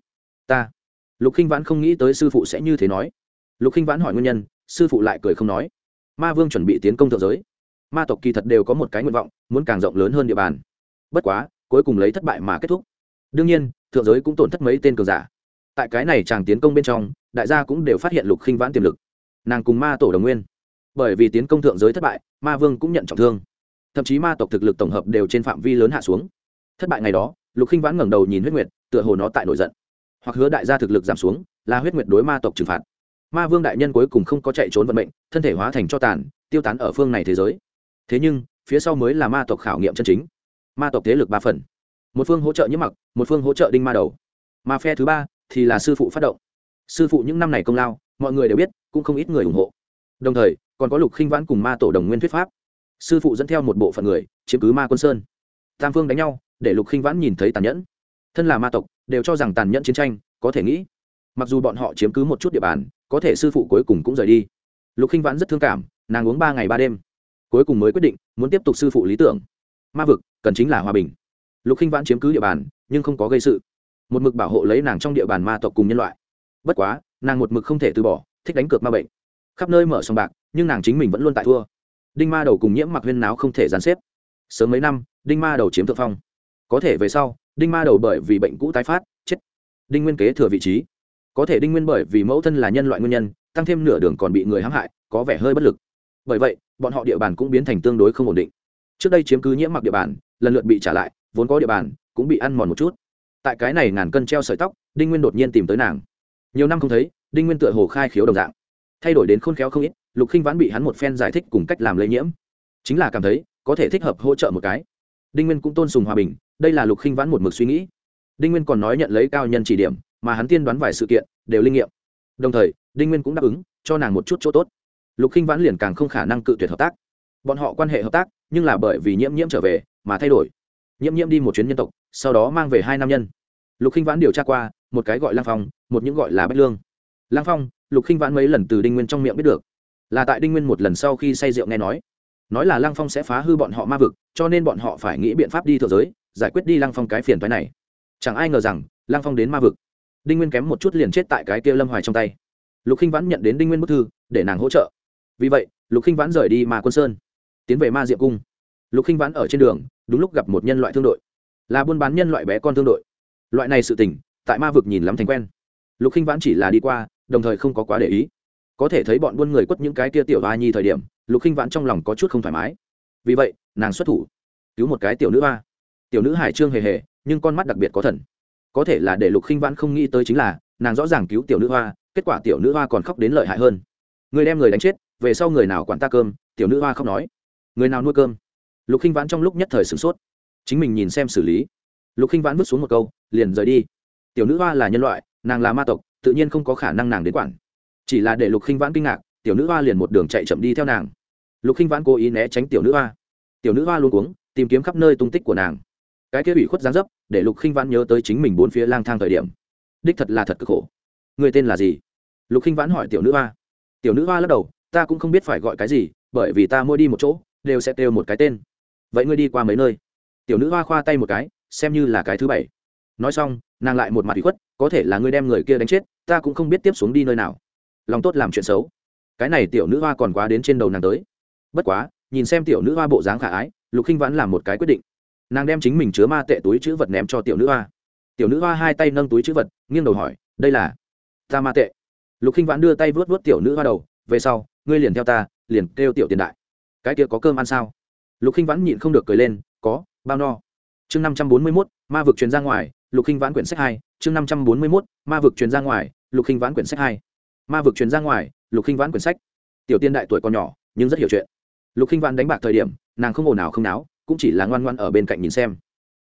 Lục Khinh Vãn không nghĩ tới sư phụ sẽ như thế nói. Lục Khinh Vãn hỏi nguyên nhân, sư phụ lại cười không nói. Ma vương chuẩn bị tiến công thượng giới, ma tộc kỳ thật đều có một cái nguyện vọng, muốn càng rộng lớn hơn địa bàn. Bất quá cuối cùng lấy thất bại mà kết thúc. Đương nhiên thượng giới cũng tổn thất mấy tên cường giả. Tại cái này chàng tiến công bên trong, đại gia cũng đều phát hiện Lục Khinh Vãn tiềm lực. Nàng cùng ma tổ đồng nguyên, bởi vì tiến công thượng giới thất bại, ma vương cũng nhận trọng thương, thậm chí ma tộc thực lực tổng hợp đều trên phạm vi lớn hạ xuống. Thất bại ngày đó, Lục Khinh Vãn ngẩng đầu nhìn huyết nguyệt, tựa hồ nó tại nổi giận, hoặc hứa đại gia thực lực giảm xuống, là huyết nguyệt đối ma tộc trừng phạt. Ma vương đại nhân cuối cùng không có chạy trốn vận mệnh, thân thể hóa thành tro tàn, tiêu tán ở phương này thế giới. Thế nhưng phía sau mới là ma tộc khảo nghiệm chân chính. Ma tộc thế lực ba phần, một phương hỗ trợ Nhiễm Mặc, một phương hỗ trợ đinh ma đầu, mà phe thứ ba thì là sư phụ phát động. Sư phụ những năm này công lao mọi người đều biết, cũng không ít người ủng hộ. Đồng thời còn có Lục Khinh Vãn cùng ma tổ đồng nguyên thuyết pháp. Sư phụ dẫn theo một bộ phận người chiếm cứ Ma Quân Sơn, tam phương đánh nhau, để Lục Khinh Vãn nhìn thấy tàn nhẫn. Thân là ma tộc đều cho rằng tàn nhẫn chiến tranh có thể nghĩ, mặc dù bọn họ chiếm cứ một chút địa bàn, có thể sư phụ cuối cùng cũng rời đi. Lục Khinh Vãn rất thương cảm, nàng uống 3 ngày 3 đêm, cuối cùng mới quyết định muốn tiếp tục sư phụ lý tưởng. Ma vực cần chính là hòa bình. Lục Khinh Vãn chiếm cứ địa bàn nhưng không có gây sự, một mực bảo hộ lấy nàng trong địa bàn ma tộc cùng nhân loại. Bất quá nàng một mực không thể từ bỏ, thích đánh cược ma bệnh, khắp nơi mở sòng bạc, nhưng nàng chính mình vẫn luôn tại thua. Đinh ma đầu cùng Nhiễm Mặc huyên náo không thể gián xếp. Sớm mấy năm đinh ma đầu chiếm thượng phong, có thể về sau đinh ma đầu bởi vì bệnh cũ tái phát chết, đinh nguyên kế thừa vị trí. Có thể đinh nguyên bởi vì mẫu thân là nhân loại nguyên nhân, tăng thêm nửa đường còn bị người hãm hại, có vẻ hơi bất lực. Bởi vậy bọn họ địa bàn cũng biến thành tương đối không ổn định. Trước đây chiếm cứ Nhiễm Mặc địa bàn lần lượt bị trả lại, vốn có địa bàn cũng bị ăn mòn một chút. Tại cái này ngàn cân treo sợi tóc, đinh nguyên đột nhiên tìm tới nàng. Nhiều năm không thấy, đinh nguyên tựa hồ khai khiếu đồng dạng, thay đổi đến khôn khéo không ít. Lục Khinh Vãn bị hắn một phen giải thích cùng cách làm lây nhiễm, chính là cảm thấy có thể thích hợp hỗ trợ một cái. Đinh nguyên cũng tôn sùng hòa bình, đây là Lục Khinh Vãn một mực suy nghĩ. Đinh nguyên còn nói nhận lấy cao nhân chỉ điểm, mà hắn tiên đoán vài sự kiện đều linh nghiệm. Đồng thời đinh nguyên cũng đáp ứng cho nàng một chút chỗ tốt. Lục Khinh Vãn liền càng không khả năng cự tuyệt hợp tác. Bọn họ quan hệ hợp tác, nhưng là bởi vì Nhiễm Nhiễm trở về mà thay đổi. Nhiễm Nhiễm đi một chuyến nhân tộc, sau đó mang về 2 nam nhân. Lục Khinh Vãn điều tra qua, một cái gọi Lăng Phong, một những gọi là Bách Lương. Lăng Phong, Lục Khinh Vãn mấy lần từ đinh nguyên trong miệng biết được, là tại đinh nguyên một lần sau khi say rượu nghe nói là Lăng Phong sẽ phá hư bọn họ ma vực, cho nên bọn họ phải nghĩ biện pháp đi thượng giới giải quyết đi Lăng Phong cái phiền toái này. Chẳng ai ngờ rằng Lăng Phong đến ma vực, đinh nguyên kém một chút liền chết tại cái kia Lâm Hoài trong tay. Lục Khinh Vãn nhận đến đinh nguyên bức thư để nàng hỗ trợ, vì vậy Lục Khinh Vãn rời đi Ma Quân Sơn, tiến về Ma Diệm Cung. Lục Khinh Vãn ở trên đường đúng lúc gặp một nhân loại thương đội, là buôn bán nhân loại bé con thương đội. Loại này sự tình tại ma vực nhìn lắm thành quen. Lục Khinh Vãn chỉ là đi qua, đồng thời không có quá để ý. Có thể thấy bọn buôn người quất những cái kia tiểu hoa nhi thời điểm, Lục Khinh Vãn trong lòng có chút không thoải mái. Vì vậy nàng xuất thủ cứu một cái tiểu nữ hoa. Tiểu nữ hải trương hề hề, nhưng con mắt đặc biệt có thần. Có thể là để Lục Khinh Vãn không nghĩ tới chính là, nàng rõ ràng cứu tiểu nữ hoa, kết quả tiểu nữ hoa còn khóc đến lợi hại hơn. Người đem người đánh chết, về sau người nào quản ta cơm? Tiểu nữ hoa khóc nói. Người nào nuôi cơm? Lục Khinh Vãn trong lúc nhất thời sửng sốt, chính mình nhìn xem xử lý. Lục Khinh Vãn vứt xuống một câu liền rời đi. Tiểu nữ hoa là nhân loại, nàng là ma tộc, tự nhiên không có khả năng nàng đến quản. Chỉ là để Lục Khinh Vãn kinh ngạc, tiểu nữ hoa liền một đường chạy chậm đi theo nàng. Lục Khinh Vãn cố ý né tránh tiểu nữ hoa. Tiểu nữ hoa luôn cuống tìm kiếm khắp nơi tung tích của nàng. Cái kia ủy khuất dáng dấp để Lục Khinh Vãn nhớ tới chính mình bốn phía lang thang thời điểm, đích thật là thật cực khổ. Người tên là gì? Lục Khinh Vãn hỏi tiểu nữ hoa. Tiểu nữ hoa lắc đầu, ta cũng không biết phải gọi cái gì, bởi vì ta mỗi đi một chỗ đều sẽ kêu một cái tên. Vậy ngươi đi qua mấy nơi? Tiểu nữ hoa khoa tay một cái, xem như là cái thứ 7. Nói xong nàng lại một mặt ủy khuất, có thể là ngươi đem người kia đánh chết, ta cũng không biết tiếp xuống đi nơi nào. Lòng tốt làm chuyện xấu, cái này tiểu nữ hoa còn quá đến trên đầu nàng tới. Bất quá nhìn xem tiểu nữ hoa bộ dáng khả ái, Lục Khinh Vãn làm một cái quyết định. Nàng đem chính mình chứa ma tệ túi chữ vật ném cho tiểu nữ hoa. Tiểu nữ hoa hai tay nâng túi chữ vật, nghiêng đầu hỏi, đây là ta ma tệ. Lục Khinh Vãn đưa tay vuốt vuốt tiểu nữ hoa đầu, về sau ngươi liền theo ta, liền kêu tiểu tiền đại. Cái kia có cơm ăn sao? Lục Khinh Vãn nhịn không được cười lên, có, bao no. Chương 541, ma vực truyền ra ngoài. Lục Khinh Vãn quyển sách 2, chương 541, ma vực truyền ra ngoài. Lục Khinh Vãn quyển sách 2. Ma vực truyền ra ngoài. Lục Khinh Vãn quyển sách. Tiểu tiên đại tuổi còn nhỏ, nhưng rất hiểu chuyện. Lục Khinh Vãn đánh bạc thời điểm, nàng không ồn ào không náo, cũng chỉ là ngoan ngoãn ở bên cạnh nhìn xem.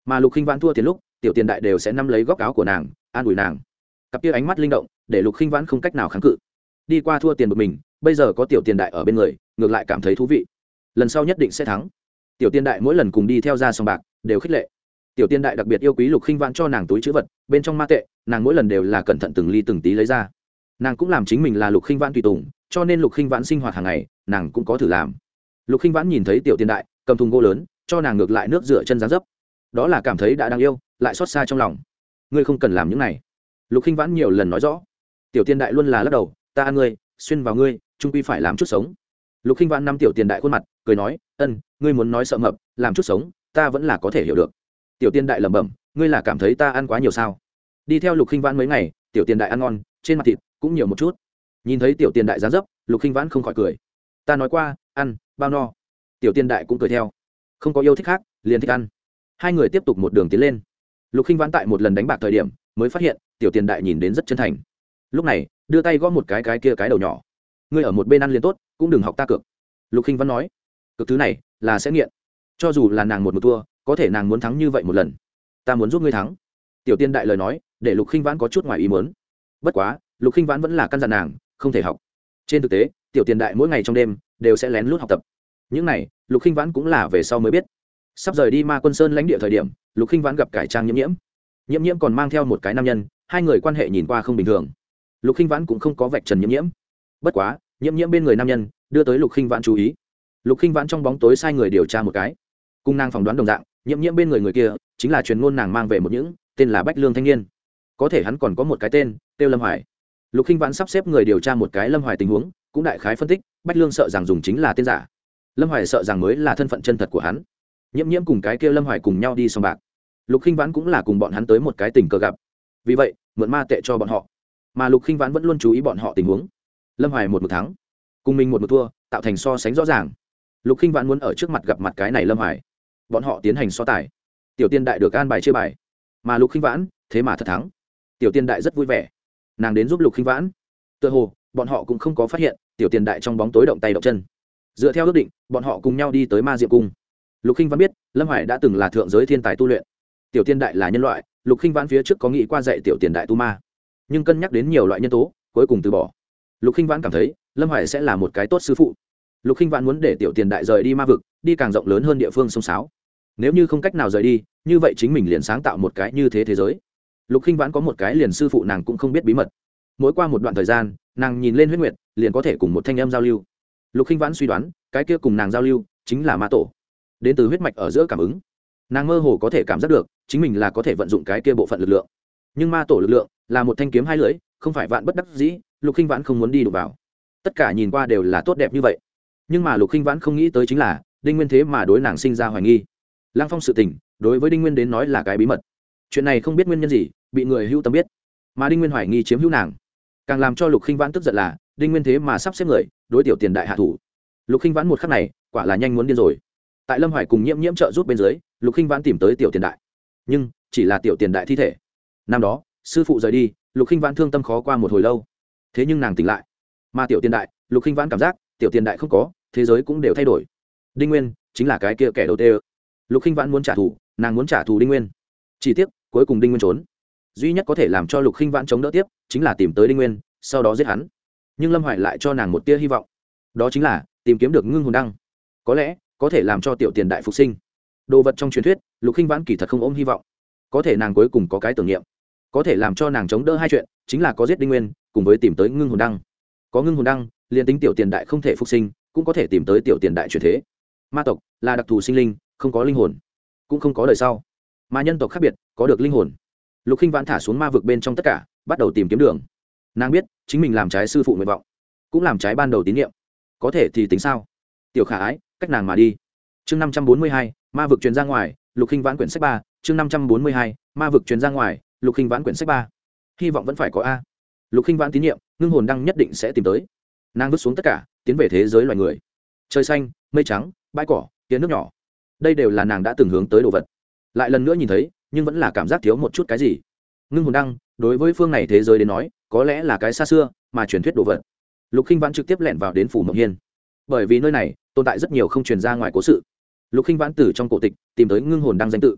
mà Lục Khinh Vãn thua tiền lúc tiểu tiền đại đều sẽ nắm lấy góc áo của nàng an ủi nàng. Cặp kia ánh mắt linh động để Lục Khinh Vãn không cách nào kháng cự. Đi qua thua tiền một mình, bây giờ có tiểu tiền đại ở bên người ngược lại cảm thấy thú vị. Lần sau nhất định sẽ thắng. Tiểu tiền đại mỗi lần cùng đi theo ra sòng bạc đều khích lệ. Tiểu tiền đại đặc biệt yêu quý Lục Khinh Vãn cho nàng túi trữ vật bên trong ma tệ, nàng mỗi lần đều là cẩn thận từng ly từng tí lấy ra. Nàng cũng làm chính mình là Lục Khinh Vãn tùy tùng, cho nên Lục Khinh Vãn sinh hoạt hàng ngày nàng cũng có thử làm. Lục Khinh Vãn nhìn thấy tiểu tiền đại cầm thùng gỗ lớn cho nàng ngược lại nước rửa chân dáng dấp, đó là cảm thấy đã đáng yêu lại xót xa trong lòng. Ngươi không cần làm những này. Lục Khinh Vãn nhiều lần nói rõ. Tiểu tiền đại luôn là lắc đầu, ta ăn ngươi, xuyên vào ngươi, chung quy phải làm chút sống. Lục Khinh Vãn nắm tiểu tiền đại khuôn mặt cười nói, ngươi muốn nói sợ mập làm chút sống ta vẫn là có thể hiểu được. Tiểu tiền đại lẩm bẩm, ngươi là cảm thấy ta ăn quá nhiều sao? Đi theo Lục Khinh Vãn mấy ngày, tiểu tiền đại ăn ngon, trên mặt thịt cũng nhiều một chút. Nhìn thấy tiểu tiền đại dáng dấp, Lục Khinh Vãn không khỏi cười. Ta nói qua ăn bao no. Tiểu tiền đại cũng cười theo, không có yêu thích khác liền thích ăn. Hai người tiếp tục một đường tiến lên. Lục Khinh Vãn tại một lần đánh bạc thời điểm mới phát hiện tiểu tiền đại nhìn đến rất chân thành. Lúc này đưa tay gõ một cái kia cái đầu nhỏ. Ngươi ở một bên ăn liền tốt, cũng đừng học ta cược. Lục Khinh Vãn nói, cược thứ này là sẽ nghiện. Cho dù là nàng một thua, có thể nàng muốn thắng như vậy một lần. Ta muốn giúp ngươi thắng. Tiểu tiền đại lời nói để Lục Khinh Vãn có chút ngoài ý muốn. Bất quá Lục Khinh Vãn vẫn là căn dặn nàng không thể học. Trên thực tế tiểu tiền đại mỗi ngày trong đêm đều sẽ lén lút học tập. Những này Lục Khinh Vãn cũng là về sau mới biết. Sắp rời đi Ma Quân Sơn lãnh địa thời điểm, Lục Khinh Vãn gặp cải trang Nhiễm Nhiễm. Nhiễm Nhiễm còn mang theo một cái nam nhân, hai người quan hệ nhìn qua không bình thường. Lục Khinh Vãn cũng không có vạch trần Nhiễm Nhiễm. Bất quá Nhiễm Nhiễm bên người nam nhân đưa tới Lục Khinh Vãn chú ý. Lục Khinh Vãn trong bóng tối sai người điều tra một cái, cùng nàng phỏng đoán đồng dạng, Nhiễm Nhiễm bên người kia chính là truyền ngôn nàng mang về một những tên là Bách Lương thanh niên. Có thể hắn còn có một cái tên tiêu Lâm Hoài. Lục Khinh Vãn sắp xếp người điều tra một cái Lâm Hoài tình huống, cũng đại khái phân tích Bách Lương sợ rằng dùng chính là tên giả, Lâm Hoài sợ rằng mới là thân phận chân thật của hắn. Nhiễm Nhiễm cùng cái kia Lâm Hoài cùng nhau đi sòng bạc, Lục Khinh Vãn cũng là cùng bọn hắn tới một cái tình cờ gặp, vì vậy mượn ma tệ cho bọn họ, mà Lục Khinh Vãn vẫn luôn chú ý bọn họ tình huống. Lâm Hoài một thắng, cùng mình một thua, tạo thành so sánh rõ ràng. Lục Khinh Vãn muốn ở trước mặt gặp mặt cái này Lâm Hoài, bọn họ tiến hành so tài. Tiểu tiên đại được an bài chia bài, mà Lục Khinh Vãn thế mà thật thắng. Tiểu tiên đại rất vui vẻ, nàng đến giúp Lục Khinh Vãn. Tựa hồ bọn họ cũng không có phát hiện tiểu tiền đại trong bóng tối động tay động chân. Dựa theo ước định bọn họ cùng nhau đi tới Ma Diệm cung. Lục Khinh Vãn biết Lâm Hoài đã từng là thượng giới thiên tài tu luyện, tiểu tiên đại là nhân loại. Lục Khinh Vãn phía trước có nghĩ qua dạy tiểu tiền đại tu ma, nhưng cân nhắc đến nhiều loại nhân tố cuối cùng từ bỏ. Lục Khinh Vãn cảm thấy Lâm Hoài sẽ là một cái tốt sư phụ. Lục Khinh Vãn muốn để tiểu tiền đại rời đi ma vực, đi càng rộng lớn hơn địa phương sông sáo. Nếu như không cách nào rời đi, như vậy chính mình liền sáng tạo một cái như thế thế giới. Lục Khinh Vãn có một cái liền sư phụ nàng cũng không biết bí mật. Mỗi qua một đoạn thời gian nàng nhìn lên huyết nguyệt liền có thể cùng một thanh âm giao lưu. Lục Khinh Vãn suy đoán cái kia cùng nàng giao lưu chính là ma tổ, đến từ huyết mạch ở giữa cảm ứng. Nàng mơ hồ có thể cảm giác được chính mình là có thể vận dụng cái kia bộ phận lực lượng, nhưng ma tổ lực lượng là một thanh kiếm hai lưỡi, không phải vạn bất đắc dĩ. Lục Khinh Vãn không muốn đi đụng vào. Tất cả nhìn qua đều là tốt đẹp như vậy, nhưng mà Lục Khinh Vãn không nghĩ tới chính là Đinh Nguyên thế mà đối nàng sinh ra hoài nghi. Lăng Phong sự tình đối với Đinh Nguyên đến nói là cái bí mật, chuyện này không biết nguyên nhân gì bị người hữu tâm biết, mà Đinh Nguyên hoài nghi chiếm hữu nàng. Càng làm cho Lục Khinh Vãn tức giận là Đinh Nguyên thế mà sắp xếp người đối tiểu tiền đại hạ thủ. Lục Khinh Vãn một khắc này quả là nhanh muốn điên rồi. Tại Lâm Hoài cùng Nhiễm Nhiễm trợ giúp bên dưới, Lục Khinh Vãn tìm tới tiểu tiền đại, nhưng chỉ là tiểu tiền đại thi thể. Năm đó sư phụ rời đi, Lục Khinh Vãn thương tâm khó qua một hồi lâu, thế nhưng nàng tỉnh lại, mà tiểu tiền đại, Lục Khinh Vãn cảm giác tiểu tiền đại không có, thế giới cũng đều thay đổi. Đinh Nguyên chính là cái kia kẻ đầu tê. Lục Khinh Vãn muốn trả thù, nàng muốn trả thù Đinh Nguyên. Chỉ tiếc cuối cùng Đinh Nguyên trốn. Duy nhất có thể làm cho Lục Khinh Vãn chống đỡ tiếp chính là tìm tới Đinh Nguyên, sau đó giết hắn. Nhưng Lâm Hoài lại cho nàng một tia hy vọng, đó chính là tìm kiếm được ngưng hồn đăng, có lẽ có thể làm cho tiểu tiền đại phục sinh. Đồ vật trong truyền thuyết, Lục Khinh Vãn kỳ thật không ôm hy vọng, có thể nàng cuối cùng có cái tưởng niệm, có thể làm cho nàng chống đỡ hai chuyện, chính là có giết Đinh Nguyên cùng với tìm tới ngưng hồn đăng. Có ngưng hồn đăng, liền tính tiểu tiền đại không thể phục sinh, cũng có thể tìm tới tiểu tiền đại chuyển thế. Ma tộc là đặc thù sinh linh, không có linh hồn, cũng không có đời sau, mà nhân tộc khác biệt, có được linh hồn. Lục Khinh Vãn thả xuống ma vực bên trong tất cả, bắt đầu tìm kiếm đường. Nàng biết chính mình làm trái sư phụ nguyện vọng, cũng làm trái ban đầu tín nhiệm, có thể thì tính sao? Tiểu khả ái cách nàng mà đi. Chương 542, ma vực truyền ra ngoài. Lục Khinh Vãn quyển sách 3. Chương 542, ma vực truyền ra ngoài. Lục Khinh Vãn quyển sách 3. Hy vọng vẫn phải có a. Lục Khinh Vãn tín nhiệm, ngưng hồn đăng nhất định sẽ tìm tới. Nàng vứt xuống tất cả, tiến về thế giới loài người. Trời xanh, mây trắng, bãi cỏ, tiếng nước nhỏ, đây đều là nàng đã từng hướng tới đồ vật. Lại lần nữa nhìn thấy, nhưng vẫn là cảm giác thiếu một chút cái gì. Ngưng hồn đăng đối với phương này thế giới đến nói có lẽ là cái xa xưa mà truyền thuyết đồ vật. Lục Khinh Vãn trực tiếp lẻn vào đến phủ Mộng Hiên, bởi vì nơi này tồn tại rất nhiều không truyền ra ngoài cố sự. Lục Khinh Vãn từ trong cổ tịch tìm tới ngưng hồn đăng danh tự.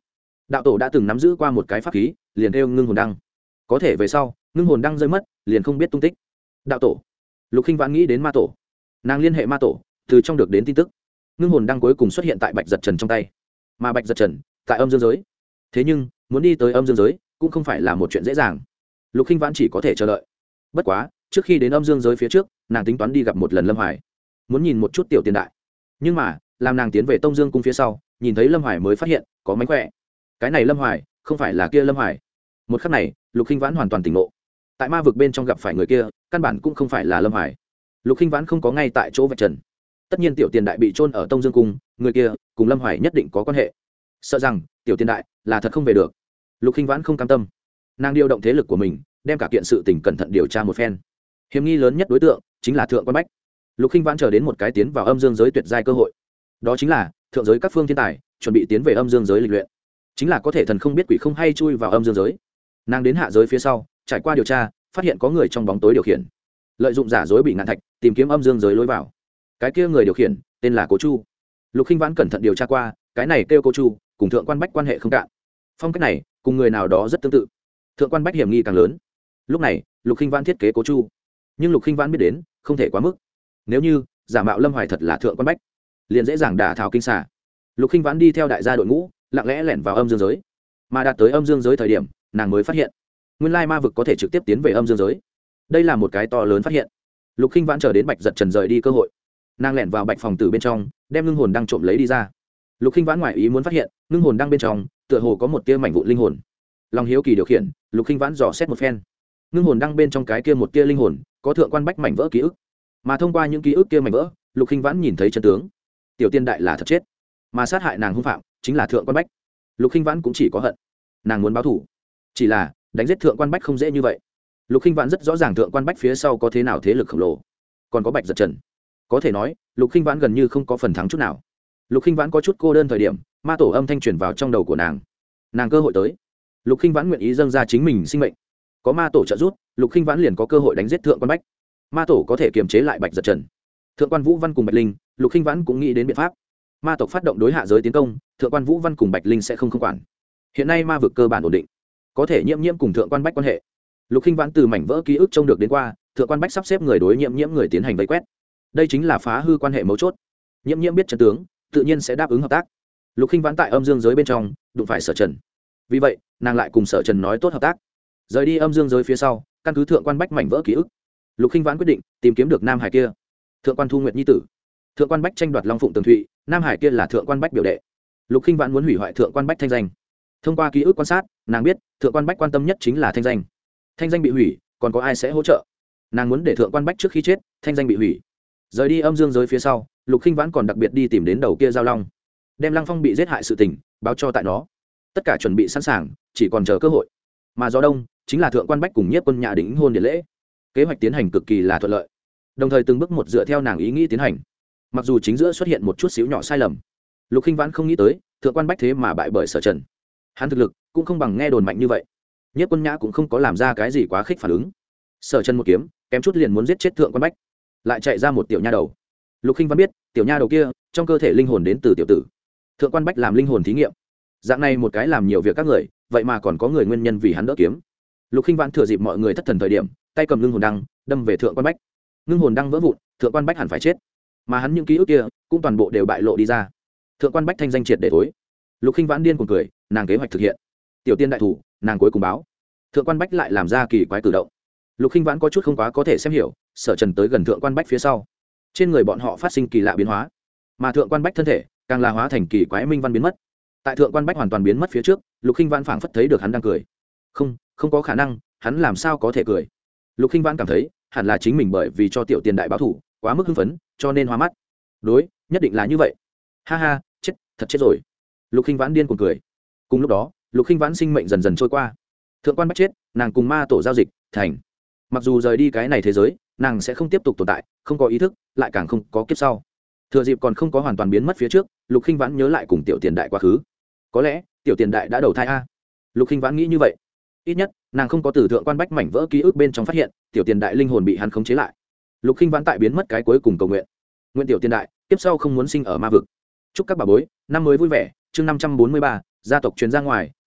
đạo tổ đã từng nắm giữ qua một cái pháp khí liền kêu ngưng hồn đăng, có thể về sau ngưng hồn đăng rơi mất liền không biết tung tích. đạo tổ. Lục Khinh Vãn nghĩ đến ma tổ, nàng liên hệ ma tổ, từ trong được đến tin tức ngưng hồn đăng cuối cùng xuất hiện tại Bạch Giật Trần trong tay, mà Bạch Giật Trần tại âm dương giới. Thế nhưng muốn đi tới âm dương giới cũng không phải là một chuyện dễ dàng. Lục Khinh Vãn chỉ có thể chờ đợi. Bất quá trước khi đến âm dương giới phía trước, nàng tính toán đi gặp một lần Lâm Hoài, muốn nhìn một chút tiểu tiền đại. Nhưng mà làm nàng tiến về Tông Dương cung phía sau, nhìn thấy Lâm Hoài mới phát hiện có mánh khỏe. Cái này Lâm Hoài không phải là kia Lâm Hoài. Một khắc này Lục Khinh Vãn hoàn toàn tỉnh ngộ, tại ma vực bên trong gặp phải người kia căn bản cũng không phải là Lâm Hoài. Lục Khinh Vãn không có ngay tại chỗ vạch trần, tất nhiên tiểu tiền đại bị chôn ở Tông Dương cung, người kia cùng Lâm Hoài nhất định có quan hệ. Sợ rằng tiểu tiền đại là thật không về được. Lục Khinh Vãn không cam tâm, nàng điều động thế lực của mình, đem cả kiện sự tình cẩn thận điều tra một phen. Hiểm nghi lớn nhất đối tượng chính là Thượng Quan Bách. Lục Khinh Vãn chờ đến một cái tiến vào âm dương giới tuyệt giai cơ hội, đó chính là thượng giới các phương thiên tài chuẩn bị tiến về âm dương giới lịch luyện, chính là có thể thần không biết quỷ không hay chui vào âm dương giới. Nàng đến hạ giới phía sau, trải qua điều tra, phát hiện có người trong bóng tối điều khiển, lợi dụng giả dối bị ngạn thạch tìm kiếm âm dương giới lối vào. Cái kia người điều khiển tên là Cố Chu. Lục Khinh Vãn cẩn thận điều tra qua, cái này kêu Cố Chu cùng Thượng Quan Bách quan hệ không cạn, phong cách này cùng người nào đó rất tương tự. Thượng Quan Bách hiểm nghi càng lớn. Lúc này Lục Khinh Vãn thiết kế Cố Chu, nhưng Lục Khinh Vãn biết đến không thể quá mức. Nếu như giả mạo Lâm Hoài thật là Thượng Quan Bách, liền dễ dàng đả thảo kinh xà. Lục Khinh Vãn đi theo đại gia đội ngũ, lặng lẽ lẻn vào âm dương giới. Mà đạt tới âm dương giới thời điểm, nàng mới phát hiện, nguyên lai ma vực có thể trực tiếp tiến về âm dương giới. Đây là một cái to lớn phát hiện. Lục Khinh Vãn chờ đến Bạch Giật Trần rời đi cơ hội, nàng lẻn vào Bạch phòng tử bên trong, đem ngưng hồn đăng trộm lấy đi ra. Lục Khinh Vãn ngoại ý muốn phát hiện, ngưng hồn đăng bên trong tựa hồ có một tia mảnh vụn linh hồn. Lòng hiếu kỳ điều khiển, Lục Khinh Vãn dò xét một phen. Ngưng hồn đăng bên trong cái kia một tia linh hồn, có Thượng Quan Bách mảnh vỡ ký ức. Mà thông qua những ký ức kia mảnh vỡ, Lục Khinh Vãn nhìn thấy chân tướng. Tiểu tiên đại là thật chết, mà sát hại nàng hung phạm chính là Thượng Quan Bách. Lục Khinh Vãn cũng chỉ có hận, nàng muốn báo thù. Chỉ là đánh giết Thượng Quan Bách không dễ như vậy. Lục Khinh Vãn rất rõ ràng Thượng Quan Bách phía sau có thế nào thế lực khổng lồ, còn có Bạch Giật Trần. Có thể nói Lục Khinh Vãn gần như không có phần thắng chút nào. Lục Khinh Vãn có chút cô đơn thời điểm, ma tổ âm thanh truyền vào trong đầu của nàng cơ hội tới. Lục Khinh Vãn nguyện ý dâng ra chính mình sinh mệnh, có ma tổ trợ giúp, Lục Khinh Vãn liền có cơ hội đánh giết Thượng Quan Bách. Ma tổ có thể kiềm chế lại Bạch Giật Trần, Thượng Quan Vũ Văn cùng Bạch Linh, Lục Khinh Vãn cũng nghĩ đến biện pháp. Ma tộc phát động đối hạ giới tiến công, Thượng Quan Vũ Văn cùng Bạch Linh sẽ không quản. Hiện nay ma vực cơ bản ổn định, có thể Nhiễm Nhiễm cùng Thượng Quan Bách quan hệ. Lục Khinh Vãn từ mảnh vỡ ký ức trông được đến qua, Thượng Quan Bách sắp xếp người đối Nhiễm Nhiễm người tiến hành vây quét. Đây chính là phá hư quan hệ mấu chốt. Nhiễm Nhiễm biết chân tướng, tự nhiên sẽ đáp ứng hợp tác. Lục Khinh Vãn tại âm dương giới bên trong đụng phải Sở Trần, vì vậy nàng lại cùng Sở Trần nói tốt hợp tác. Rời đi âm dương giới phía sau, căn cứ Thượng Quan Bách mảnh vỡ ký ức, Lục Khinh Vãn quyết định tìm kiếm được Nam Hải kia, Thượng Quan Thu Nguyệt nhi tử. Thượng Quan Bách tranh đoạt Long Phụng Tường Thụy, Nam Hải kia là Thượng Quan Bách biểu đệ. Lục Khinh Vãn muốn hủy hoại Thượng Quan Bách thanh danh. Thông qua ký ức quan sát, nàng biết Thượng Quan Bách quan tâm nhất chính là thanh danh. Thanh danh bị hủy, còn có ai sẽ hỗ trợ? Nàng muốn để Thượng Quan Bách trước khi chết, thanh danh bị hủy. Rời đi âm dương giới phía sau, Lục Khinh Vãn còn đặc biệt đi tìm đến đầu kia giao long, đem Lăng Phong bị giết hại sự tình báo cho tại nó. Tất cả chuẩn bị sẵn sàng, chỉ còn chờ cơ hội. Mà gió đông chính là Thượng Quan Bách cùng Nhiếp Quân Nhã đính hôn điện lễ. Kế hoạch tiến hành cực kỳ là thuận lợi, đồng thời từng bước một dựa theo nàng ý nghĩ tiến hành. Mặc dù chính giữa xuất hiện một chút xíu nhỏ sai lầm, Lục Khinh Vãn không nghĩ tới Thượng Quan Bách thế mà bại bởi Sở Trần. Hắn thực lực cũng không bằng nghe đồn mạnh như vậy. Nhiếp Quân Nhã cũng không có làm ra cái gì quá khích phản ứng. Sở Trần một kiếm kém chút liền muốn giết chết Thượng Quan Bách, lại chạy ra một tiểu nha đầu. Lục Khinh Vãn biết tiểu nha đầu kia trong cơ thể linh hồn đến từ tiểu tử. Thượng Quan Bách làm linh hồn thí nghiệm, dạng này một cái làm nhiều việc các người, vậy mà còn có người nguyên nhân vì hắn đỡ kiếm. Lục Khinh Vãn thừa dịp mọi người thất thần thời điểm, tay cầm ngưng hồn đăng đâm về Thượng Quan Bách. Ngưng hồn đăng vỡ vụn, Thượng Quan Bách hẳn phải chết, mà hắn những ký ức kia cũng toàn bộ đều bại lộ đi ra. Thượng Quan Bách thanh danh triệt để thối. Lục Khinh Vãn điên cuồng cười, nàng kế hoạch thực hiện. Tiểu tiên đại thủ, nàng cuối cùng báo. Thượng Quan Bách lại làm ra kỳ quái cử động. Lục Khinh Vãn có chút không quá có thể xem hiểu. Sở Trần tới gần Thượng Quan Bách phía sau, trên người bọn họ phát sinh kỳ lạ biến hóa, mà Thượng Quan Bách thân thể càng là hóa thành kỳ quái minh văn biến mất. Tại Thượng Quan Bách hoàn toàn biến mất phía trước, Lục Khinh Vãn phảng phất thấy được hắn đang cười. Không có khả năng, hắn làm sao có thể cười? Lục Khinh Vãn cảm thấy hẳn là chính mình bởi vì cho tiểu tiền đại báo thủ quá mức hưng phấn, cho nên hoa mắt. Đối, nhất định là như vậy. Ha ha, thật chết rồi. Lục Khinh Vãn điên cuồng cười. Cùng lúc đó, Lục Khinh Vãn sinh mệnh dần dần trôi qua. Thượng Quan Bách chết, nàng cùng ma tổ giao dịch thành. Mặc dù rời đi cái này thế giới, nàng sẽ không tiếp tục tồn tại, không có ý thức, lại càng không có kiếp sau. Thừa dịp còn không có hoàn toàn biến mất phía trước, Lục Khinh Vãn nhớ lại cùng tiểu tiền đại quá khứ. Có lẽ tiểu tiền đại đã đầu thai a. Lục Khinh Vãn nghĩ như vậy. Ít nhất nàng không có từ Thượng Quan Bách mảnh vỡ ký ức bên trong phát hiện tiểu tiền đại linh hồn bị hắn khống chế lại. Lục Khinh Vãn tại biến mất cái cuối cùng cầu nguyện, nguyện tiểu tiền đại tiếp sau không muốn sinh ở ma vực. Chúc các bà bối năm mới vui vẻ. Chương 543, gia tộc truyền ra ngoài,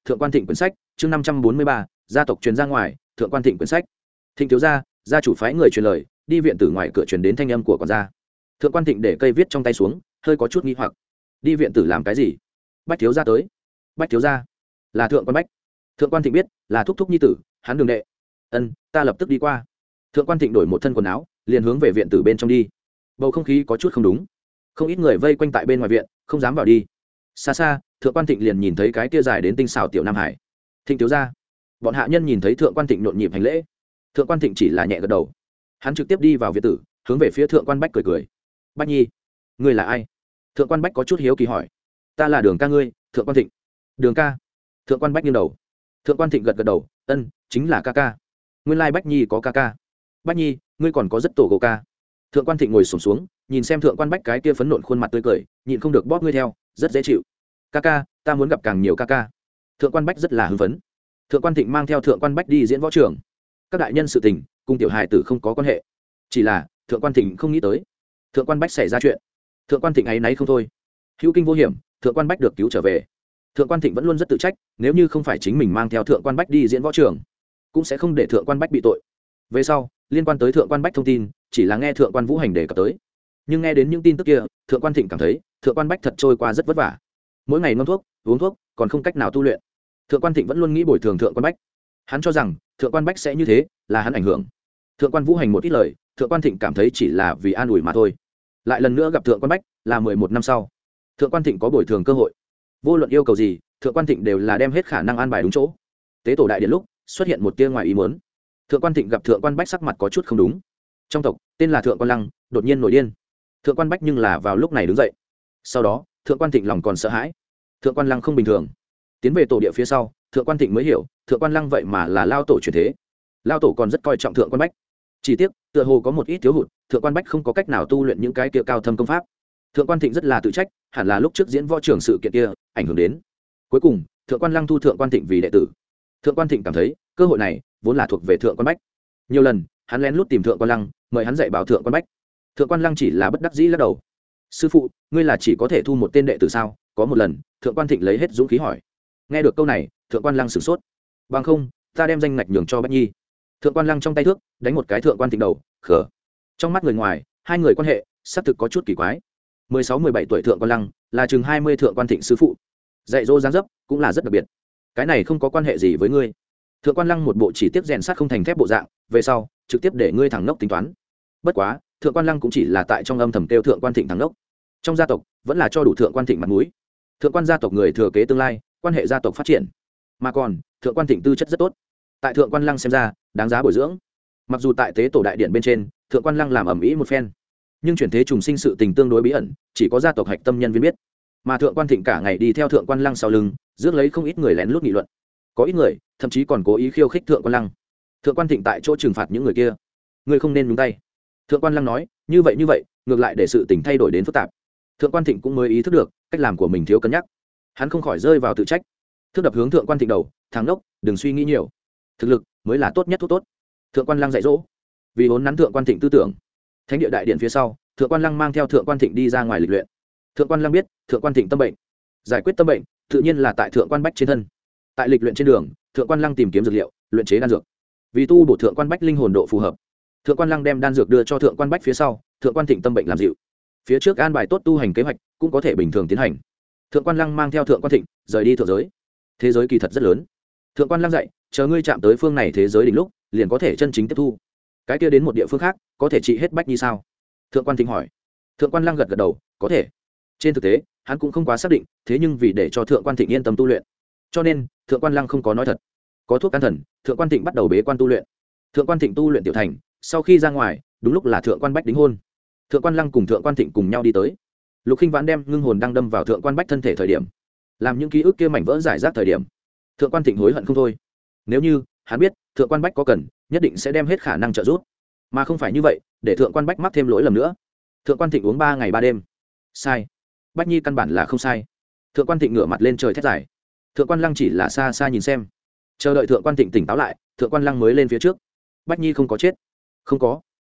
thượng quan thịnh quyển sách chương 543, gia tộc truyền ra ngoài, thượng quan thịnh quyển sách. Thịnh thiếu gia, gia chủ phái người truyền lời, đi viện tử ngoài cửa truyền đến thanh âm của quản gia. Thượng quan thịnh để cây viết trong tay xuống, hơi có chút nghi hoặc. Đi viện tử làm cái gì? Bách thiếu gia tới. Bách thiếu gia là thượng quan bách. Thượng quan thịnh biết là thúc thúc nhi tử, hắn đường đệ. Ân, ta lập tức đi qua. Thượng quan thịnh đổi một thân quần áo, liền hướng về viện tử bên trong đi. Bầu không khí có chút không đúng, không ít người vây quanh tại bên ngoài viện, không dám vào đi. Xa xa, thượng quan thịnh liền nhìn thấy cái kia dài đến tinh xảo tiểu nam hải. Thịnh thiếu gia. Bọn hạ nhân nhìn thấy thượng quan thịnh nhộn nhịp hành lễ. Thượng quan thịnh chỉ là nhẹ gật đầu, hắn trực tiếp đi vào viện tử, hướng về phía thượng quan bách cười cười. Bách nhi, ngươi là ai? Thượng quan bách có chút hiếu kỳ hỏi. Ta là đường ca ngươi, thượng quan thịnh. Đường ca? Thượng quan bách nghiêng đầu. Thượng quan thịnh gật gật đầu, ân, chính là ca ca. Nguyên lai bách nhi có ca ca. Bách nhi, ngươi còn có rất tổ gỗ ca. Thượng quan thịnh ngồi xổm xuống, nhìn xem thượng quan bách cái kia phấn nộn khuôn mặt tươi cười, nhịn không được bóp ngươi theo, rất dễ chịu. Ca ca, ta muốn gặp càng nhiều ca ca. Thượng quan bách rất là hưng phấn. Thượng quan thịnh mang theo thượng quan bách đi diễn võ trường. Các đại nhân sự tình cùng tiểu hài tử không có quan hệ, chỉ là thượng quan thịnh không nghĩ tới thượng quan bách xảy ra chuyện. Thượng quan thịnh áy náy không thôi. Hữu kinh vô hiểm, thượng quan bách được cứu trở về. Thượng quan thịnh vẫn luôn rất tự trách, nếu như không phải chính mình mang theo thượng quan bách đi diễn võ trường, cũng sẽ không để thượng quan bách bị tội. Về sau liên quan tới thượng quan bách thông tin chỉ là nghe thượng quan vũ hành đề cập tới, nhưng nghe đến những tin tức kia, thượng quan thịnh cảm thấy thượng quan bách thật trôi qua rất vất vả, mỗi ngày ngâm thuốc uống thuốc còn không cách nào tu luyện. Thượng quan thịnh vẫn luôn nghĩ bồi thường thượng quan bách, hắn cho rằng thượng quan bách sẽ như thế là hắn ảnh hưởng thượng quan vũ hành một ít lời, thượng quan thịnh cảm thấy chỉ là vì an ủi mà thôi. Lại lần nữa gặp thượng quan bách là 11 năm sau, thượng quan thịnh có bồi thường cơ hội. Vô luận yêu cầu gì, thượng quan thịnh đều là đem hết khả năng an bài đúng chỗ. Tế tổ đại điện lúc xuất hiện một tia ngoài ý muốn, thượng quan thịnh gặp thượng quan bách sắc mặt có chút không đúng. Trong tộc tên là thượng quan lăng đột nhiên nổi điên, thượng quan bách nhưng là vào lúc này đứng dậy. Sau đó thượng quan thịnh lòng còn sợ hãi, thượng quan lăng không bình thường. Tiến về tổ địa phía sau, thượng quan thịnh mới hiểu thượng quan lăng vậy mà là lao tổ truyền thế. Lao tổ còn rất coi trọng thượng quan bách, chỉ tiếc tựa hồ có một ít thiếu hụt, thượng quan bách không có cách nào tu luyện những cái kia cao thâm công pháp. Thượng quan thịnh rất là tự trách, hẳn là lúc trước diễn võ trường sự kiện kia ảnh hưởng đến. Cuối cùng thượng quan lăng thu thượng quan thịnh vì đệ tử. Thượng quan thịnh cảm thấy cơ hội này vốn là thuộc về thượng quan bách. Nhiều lần hắn lén lút tìm thượng quan lăng, mời hắn dạy bảo thượng quan bách. Thượng quan lăng chỉ là bất đắc dĩ lắc đầu. Sư phụ, ngươi là chỉ có thể thu một tên đệ tử sao? Có một lần thượng quan thịnh lấy hết dũng khí hỏi. Nghe được câu này, thượng quan lăng sửng sốt. Bằng không ta đem danh ngạch nhường cho bách nhi. Thượng quan lăng trong tay thước đánh một cái thượng quan thịnh đầu, khở. Trong mắt người ngoài, hai người quan hệ xác thực có chút kỳ quái. 16-17 tuổi thượng quan lăng là chừng 20 thượng quan thịnh sư phụ, dạy dỗ dáng dấp cũng là rất đặc biệt. Cái này không có quan hệ gì với ngươi. Thượng quan lăng một bộ chỉ tiếp rèn sắt không thành thép bộ dạng, về sau trực tiếp để ngươi thẳng nốc tính toán. Bất quá thượng quan lăng cũng chỉ là tại trong âm thầm kêu thượng quan thịnh thẳng nốc, trong gia tộc vẫn là cho đủ thượng quan thịnh mặt mũi. Thượng quan gia tộc người thừa kế tương lai, quan hệ gia tộc phát triển, mà còn thượng quan thịnh tư chất rất tốt, tại thượng quan lăng xem ra đáng giá bồi dưỡng. Mặc dù tại tế tổ đại điện bên trên thượng quan lăng làm ầm ĩ một phen, nhưng chuyển thế trùng sinh sự tình tương đối bí ẩn, chỉ có gia tộc hạch tâm nhân viên biết. Mà thượng quan thịnh cả ngày đi theo thượng quan lăng sau lưng, rước lấy không ít người lén lút nghị luận, có ít người thậm chí còn cố ý khiêu khích thượng quan lăng. Thượng quan thịnh tại chỗ trừng phạt những người kia, ngươi không nên nhúng tay. Thượng quan lăng nói, như vậy ngược lại để sự tình thay đổi đến phức tạp. Thượng quan thịnh cũng mới ý thức được cách làm của mình thiếu cân nhắc, hắn không khỏi rơi vào tự trách, thức đập hướng thượng quan thịnh đầu, thằng đốc đừng suy nghĩ nhiều, thực lực mới là tốt nhất thuốc tốt. Thượng quan lăng dạy dỗ, vì vốn nắn thượng quan thịnh tư tưởng. Thánh địa đại điện phía sau, thượng quan lăng mang theo thượng quan thịnh đi ra ngoài lịch luyện. Thượng quan lăng biết thượng quan thịnh tâm bệnh, giải quyết tâm bệnh tự nhiên là tại thượng quan bách trên thân. Tại lịch luyện trên đường, thượng quan lăng tìm kiếm dược liệu, luyện chế đan dược, vì tu bổ thượng quan bách linh hồn độ phù hợp. Thượng quan lăng đem đan dược đưa cho thượng quan bách phía sau, thượng quan thịnh tâm bệnh làm dịu, phía trước an bài tốt tu hành kế hoạch cũng có thể bình thường tiến hành. Thượng quan lăng mang theo thượng quan thịnh rời đi thượng giới. Thế giới kỳ thật rất lớn, thượng quan lăng dạy, chờ ngươi chạm tới phương này thế giới đỉnh lúc liền có thể chân chính tiếp thu. Cái kia đến một địa phương khác có thể trị hết bách như sao? Thượng quan thịnh hỏi. Thượng quan lăng gật gật đầu, có thể. Trên thực tế hắn cũng không quá xác định, thế nhưng vì để cho thượng quan thịnh yên tâm tu luyện, cho nên thượng quan lăng không có nói thật. Có thuốc can thần, thượng quan thịnh bắt đầu bế quan tu luyện. Thượng quan thịnh tu luyện tiểu thành, sau khi ra ngoài đúng lúc là thượng quan bách đính hôn. Thượng quan lăng cùng thượng quan thịnh cùng nhau đi tới. Lục Khinh Vãn đem ngưng hồn đang đâm vào thượng quan bách thân thể thời điểm, làm những ký ức kia mảnh vỡ giải rác thời điểm, thượng quan thịnh hối hận không thôi. Nếu như hắn biết thượng quan bách có cần, nhất định sẽ đem hết khả năng trợ giúp, mà không phải như vậy để thượng quan bách mắc thêm lỗi lầm nữa. Thượng quan thịnh uống 3 ngày 3 đêm. Sai. Bách nhi căn bản là không sai. Thượng quan thịnh ngửa mặt lên trời thét dài. Thượng quan lăng chỉ là xa xa nhìn xem, chờ đợi thượng quan thịnh tỉnh táo lại, thượng quan lăng mới lên phía trước. Bách nhi không có chết. Không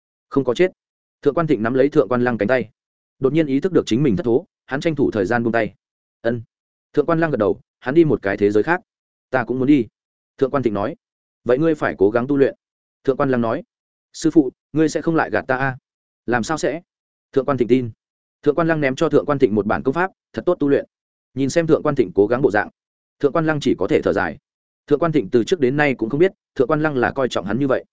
có chết. Thượng quan thịnh nắm lấy thượng quan lăng cánh tay, đột nhiên ý thức được chính mình thất thố, hắn tranh thủ thời gian buông tay. Ân. Thượng quan lăng gật đầu, hắn đi một cái thế giới khác. ta cũng muốn đi. Thượng quan Thịnh nói. Vậy ngươi phải cố gắng tu luyện. Thượng quan Lăng nói. Sư phụ, ngươi sẽ không lại gạt ta a? Làm sao sẽ? Thượng quan Thịnh tin. Thượng quan Lăng ném cho Thượng quan Thịnh một bản công pháp, thật tốt tu luyện. Nhìn xem Thượng quan Thịnh cố gắng bộ dạng, Thượng quan Lăng chỉ có thể thở dài. Thượng quan Thịnh từ trước đến nay cũng không biết Thượng quan Lăng là coi trọng hắn như vậy.